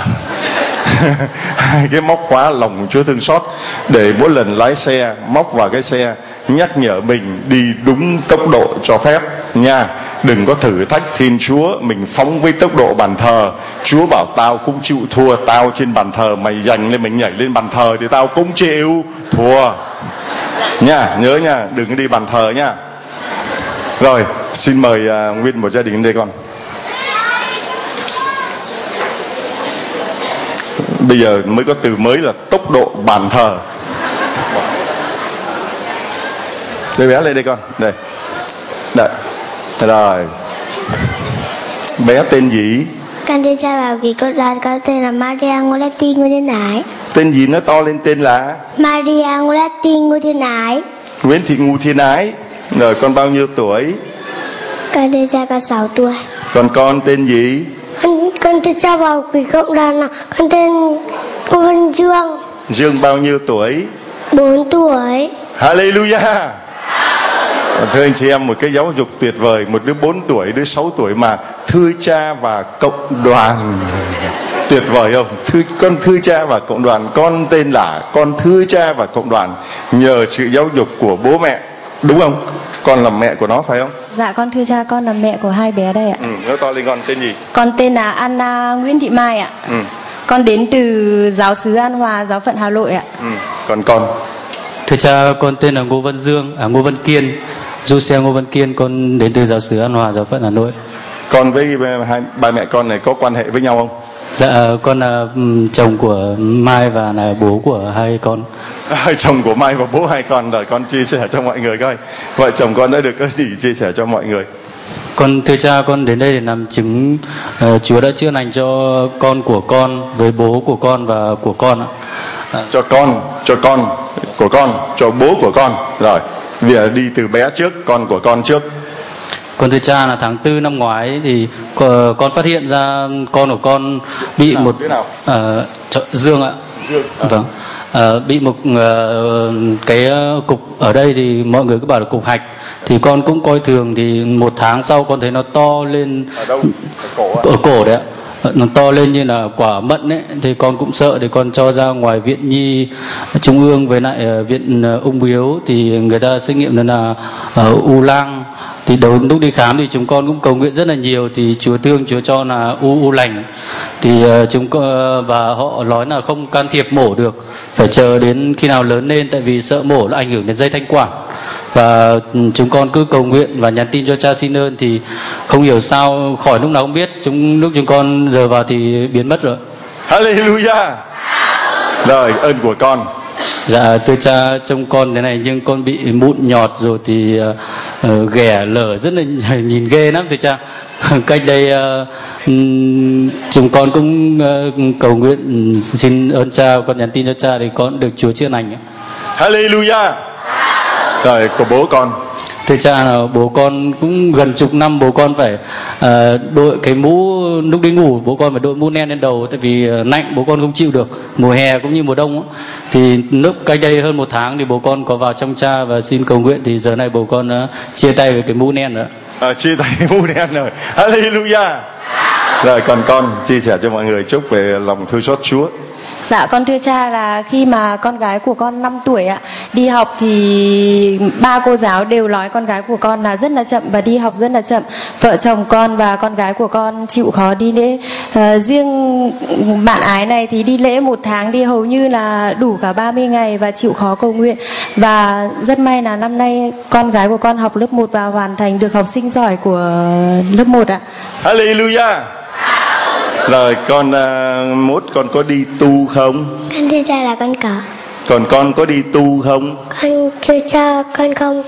Speaker 1: 2 cái móc khóa lòng Chúa thương xót, để mỗi lần lái xe móc vào cái xe nhắc nhở mình đi đúng tốc độ cho phép nha. Đừng có thử thách Thiên Chúa, mình phóng với tốc độ bàn thờ. Chúa bảo tao cũng chịu thua, tao trên bàn thờ mày giành lên mình nhảy lên bàn thờ thì tao cũng chịu thua nha, nhớ nha, đừng có đi bàn thờ nha. Rồi, xin mời nguyên một gia đình đến đây con. Bây giờ mới có từ mới là tốc độ bàn thờ. Đây bé lên đây con. Đây. Đây. Rồi. Bé tên gì?
Speaker 2: Con thưa cha bảo kỳ con đoàn, con tên là Maria Ngolati Ngô Thiên Ái.
Speaker 1: Tên gì nó to lên, tên là?
Speaker 2: Maria Ngolati Ngô Thiên Ái.
Speaker 1: Nguyễn Thị Ngô Thiên Ái. Rồi con bao nhiêu tuổi?
Speaker 2: Con thưa cha con 6 tuổi.
Speaker 1: Còn con tên gì?
Speaker 2: Con thưa cha vào quỷ cộng đoàn là con tên cô Vân Dương.
Speaker 1: Dương bao nhiêu tuổi?
Speaker 2: 4 tuổi.
Speaker 1: Hallelujah. Thưa anh chị em, một cái giáo dục tuyệt vời. Một đứa 4 tuổi, đứa 6 tuổi mà thưa cha và cộng đoàn. Tuyệt vời không? Con thưa cha và cộng đoàn. Con tên là con thưa cha và cộng đoàn nhờ sự giáo dục của bố mẹ. Đúng không? Con là mẹ của nó phải không?
Speaker 8: Dạ con thưa cha, con là mẹ của hai bé đây ạ.
Speaker 1: Nói to lên, con tên gì?
Speaker 8: Con tên là Anna Nguyễn Thị Mai ạ. Con đến từ giáo xứ An Hòa, giáo phận Hà Nội ạ.
Speaker 1: Còn con?
Speaker 3: Thưa cha, con tên là Ngô Văn Dương, Ngô Văn Kiên, du xe Ngô Văn Kiên, con đến từ giáo xứ An Hòa, giáo phận Hà Nội.
Speaker 1: Con với ba mẹ con này có quan hệ với nhau không?
Speaker 3: Dạ, con là chồng của Mai và là bố của hai con.
Speaker 1: Chồng của Mai và bố hai con. Rồi con chia sẻ cho mọi người coi, vợ chồng con đã được cái gì chia sẻ cho mọi người.
Speaker 3: Con thưa cha, con đến đây để làm chứng Chúa đã chữa lành cho con của con với bố của con và của con ạ.
Speaker 1: Cho con của con, cho bố của con. Rồi bây giờ đi từ bé trước, con của con trước.
Speaker 3: Con thưa cha là tháng 4 năm ngoái thì con phát hiện ra con của con bị một Dương ạ. Dương. Vâng. Bị một cái cục ở đây thì mọi người cứ bảo là cục hạch, thì con cũng coi thường, thì một tháng sau con thấy nó to lên.
Speaker 1: Ở đâu?
Speaker 3: Ở cổ đấy ạ. Nó to lên như là quả mận ấy, thì con cũng sợ, thì con cho ra ngoài viện nhi trung ương với lại viện ung bướu, thì người ta xét nghiệm là u lang. Thì đầu lúc đi khám thì chúng con cũng cầu nguyện rất là nhiều, thì Chúa thương, Chúa cho là u lành. Thì chúng và họ nói là không can thiệp mổ được, phải chờ đến khi nào lớn lên, tại vì sợ mổ là ảnh hưởng đến dây thanh quản. Và chúng con cứ cầu nguyện và nhắn tin cho cha xin ơn, thì không hiểu sao khỏi lúc nào không biết, lúc chúng con giờ vào thì biến mất rồi.
Speaker 1: Hallelujah. Rồi ơn của con.
Speaker 3: Dạ thưa cha, trông con thế này nhưng con bị mụn nhọt rồi, thì ghẻ lở rất là nhìn ghê lắm thưa cha. Cách đây chúng con cũng cầu nguyện xin ơn cha, con nhắn tin cho cha thì con được Chúa chữa lành.
Speaker 1: Hallelujah. Rồi của bố con.
Speaker 3: Thưa cha, là bố con cũng gần chục năm bố con phải đội cái mũ, lúc đi ngủ bố con phải đội mũ nen lên đầu, tại vì lạnh bố con không chịu được, mùa hè cũng như mùa đông. Thì lúc cách đây hơn 1 tháng thì bố con có vào trong cha và xin cầu nguyện, thì giờ này bố con đã chia tay với cái mũ nen rồi.
Speaker 1: Chia tay mũ nen rồi. Hallelujah. Rồi còn con chia sẻ cho mọi người chúc về lòng thương xót Chúa.
Speaker 8: Dạ con thưa cha, là khi mà con gái của con 5 tuổi ạ, đi học thì 3 cô giáo đều nói con gái của con là rất là chậm và đi học rất là chậm. Vợ chồng con và con gái của con chịu khó đi lễ. Riêng bạn ái này thì đi lễ 1 tháng đi hầu như là đủ cả 30 ngày và chịu khó cầu nguyện. Và rất may là năm nay con gái của con học lớp 1 và hoàn thành được học sinh giỏi của lớp 1 ạ.
Speaker 1: Hallelujah. Rồi con mốt con có đi tu không?
Speaker 2: Con thưa cha là con có.
Speaker 1: Còn con có đi tu không?
Speaker 2: Con thưa cha con không.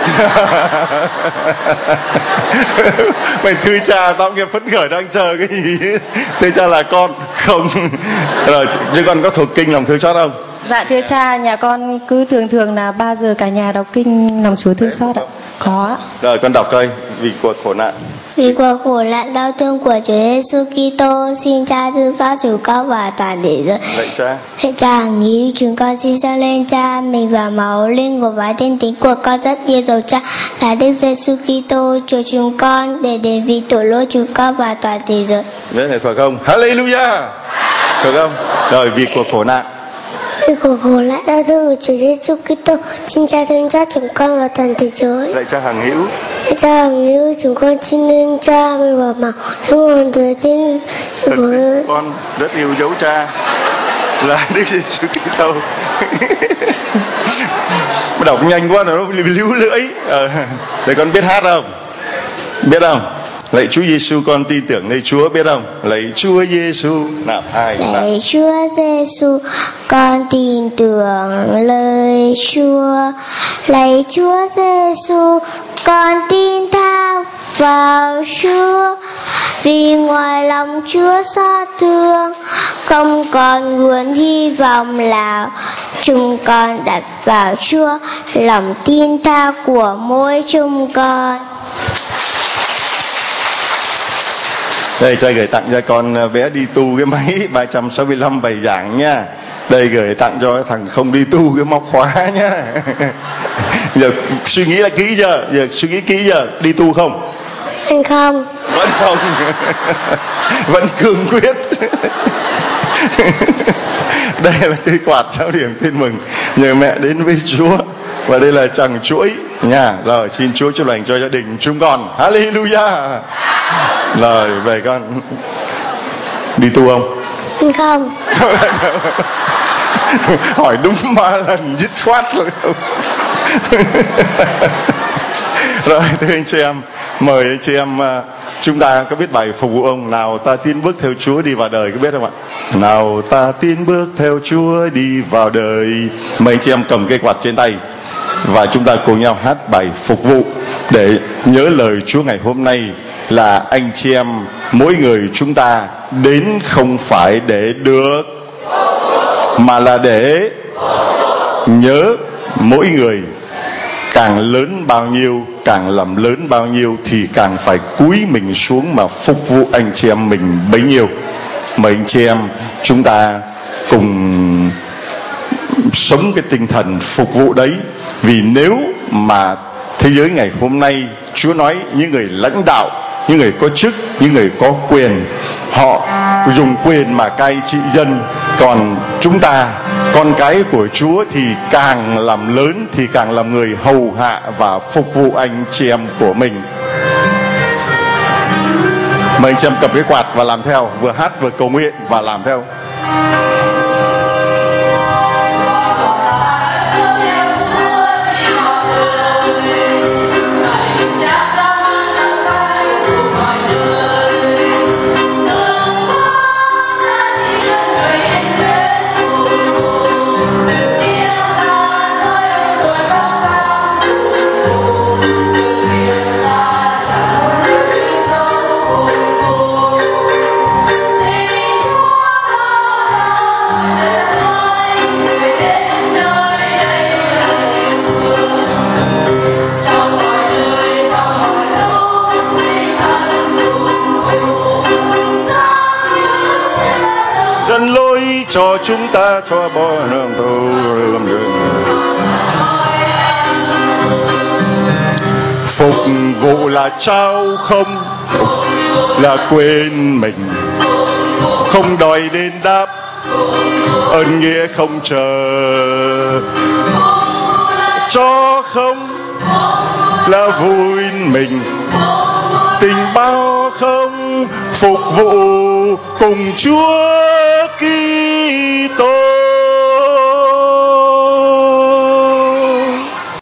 Speaker 1: Mày thưa cha tao nghe phấn khởi đang chờ cái gì? Thưa cha là con không. Rồi chứ con có thuộc kinh lòng thương xót không?
Speaker 8: Dạ thưa cha, nhà con cứ thường là 3 giờ cả nhà đọc kinh lòng Chúa thương xót ạ. Có.
Speaker 1: Rồi con đọc coi. Vì cuộc khổ nạn.
Speaker 2: Vì cuộc khổ nạn đau thương của Chúa Giêsu Kitô, xin Cha thương xót chúng con và toàn thế giới.
Speaker 1: Lạy Cha.
Speaker 2: Lạy Cha hằng hữu, chúng con xin dâng lên Cha mình và máu linh hồn và thiên tính của con rất yêu dấu Cha là Đức Giêsu Kitô, Chúa chúng con, để đền vì tội lỗi chúng con và toàn thế giới.
Speaker 1: Đấy này phải không? Hallelujah. Phải không? Rồi vì cuộc khổ nạn.
Speaker 2: Vì cuộc khổ nạn đau thương của Chúa Giêsu Kitô, xin Cha thương xót chúng con và toàn thế giới.
Speaker 1: Lạy Cha hằng hữu.
Speaker 2: Lạy Cha hằng hữu, chúng con xin lên Cha mình và máu linh hồn từ thiên của
Speaker 1: con rất yêu dấu Cha là Đức Giêsu Kitô. Mà đọc nhanh quá nó líu lưỡi. Để con biết hát không? Biết không? Lạy Chúa Giêsu, con tin tưởng nơi Chúa, biết không? Lạy Chúa Giêsu, nào 2 3.
Speaker 2: Lạy Chúa Giêsu, con tin tưởng lời Chúa. Lạy Chúa Giêsu, con tin thao vào Chúa. Vì ngoài lòng Chúa xót thương, không còn nguồn hy vọng nào, chúng con đặt vào Chúa, lòng tin tha của mỗi chúng con.
Speaker 1: Đây, cho gửi tặng cho con bé đi tu cái máy 365 bài giảng nha. Đây gửi tặng cho thằng không đi tu cái móc khóa nhá. Giờ suy nghĩ lại kỹ chưa? Giờ suy nghĩ kỹ chưa? Đi tu không?
Speaker 2: Không.
Speaker 1: Vẫn không. Vẫn cương quyết. Đây là cái quạt sao điểm tin mừng nhờ mẹ đến với Chúa. Và đây là chằng chuỗi nha. Rồi xin Chúa chúc lành cho gia đình chúng con. Hallelujah. Rồi về con đi tu không?
Speaker 2: Không.
Speaker 1: Hỏi đúng 3 lần dứt khoát rồi không? Rồi thưa anh chị em, mời anh chị em, chúng ta có biết bài phục vụ ông nào ta tin bước theo Chúa đi vào đời, có biết không ạ? Nào ta tin bước theo Chúa đi vào đời. Mời anh chị em cầm cây quạt trên tay và chúng ta cùng nhau hát bài phục vụ để nhớ lời Chúa ngày hôm nay là anh chị em mỗi người chúng ta đến không phải để được mà là để nhớ. Mỗi người càng lớn bao nhiêu, càng làm lớn bao nhiêu thì càng phải cúi mình xuống mà phục vụ anh chị em mình bấy nhiêu. Mời anh chị em chúng ta cùng sống cái tinh thần phục vụ đấy. Vì nếu mà thế giới ngày hôm nay, Chúa nói những người lãnh đạo, những người có chức, những người có quyền, họ dùng quyền mà cai trị dân. Còn chúng ta, con cái của Chúa thì càng làm lớn thì càng làm người hầu hạ và phục vụ anh chị em của mình. Mời anh chị em cầm cái quạt và làm theo, vừa hát vừa cầu nguyện và làm theo. Cho chúng ta cho bỏ đường tu phục vụ là trao không, là quên mình, không đòi đền đáp, ơn nghĩa không chờ, cho không là vui mình, tình bao không, phục vụ cùng Chúa Kitô.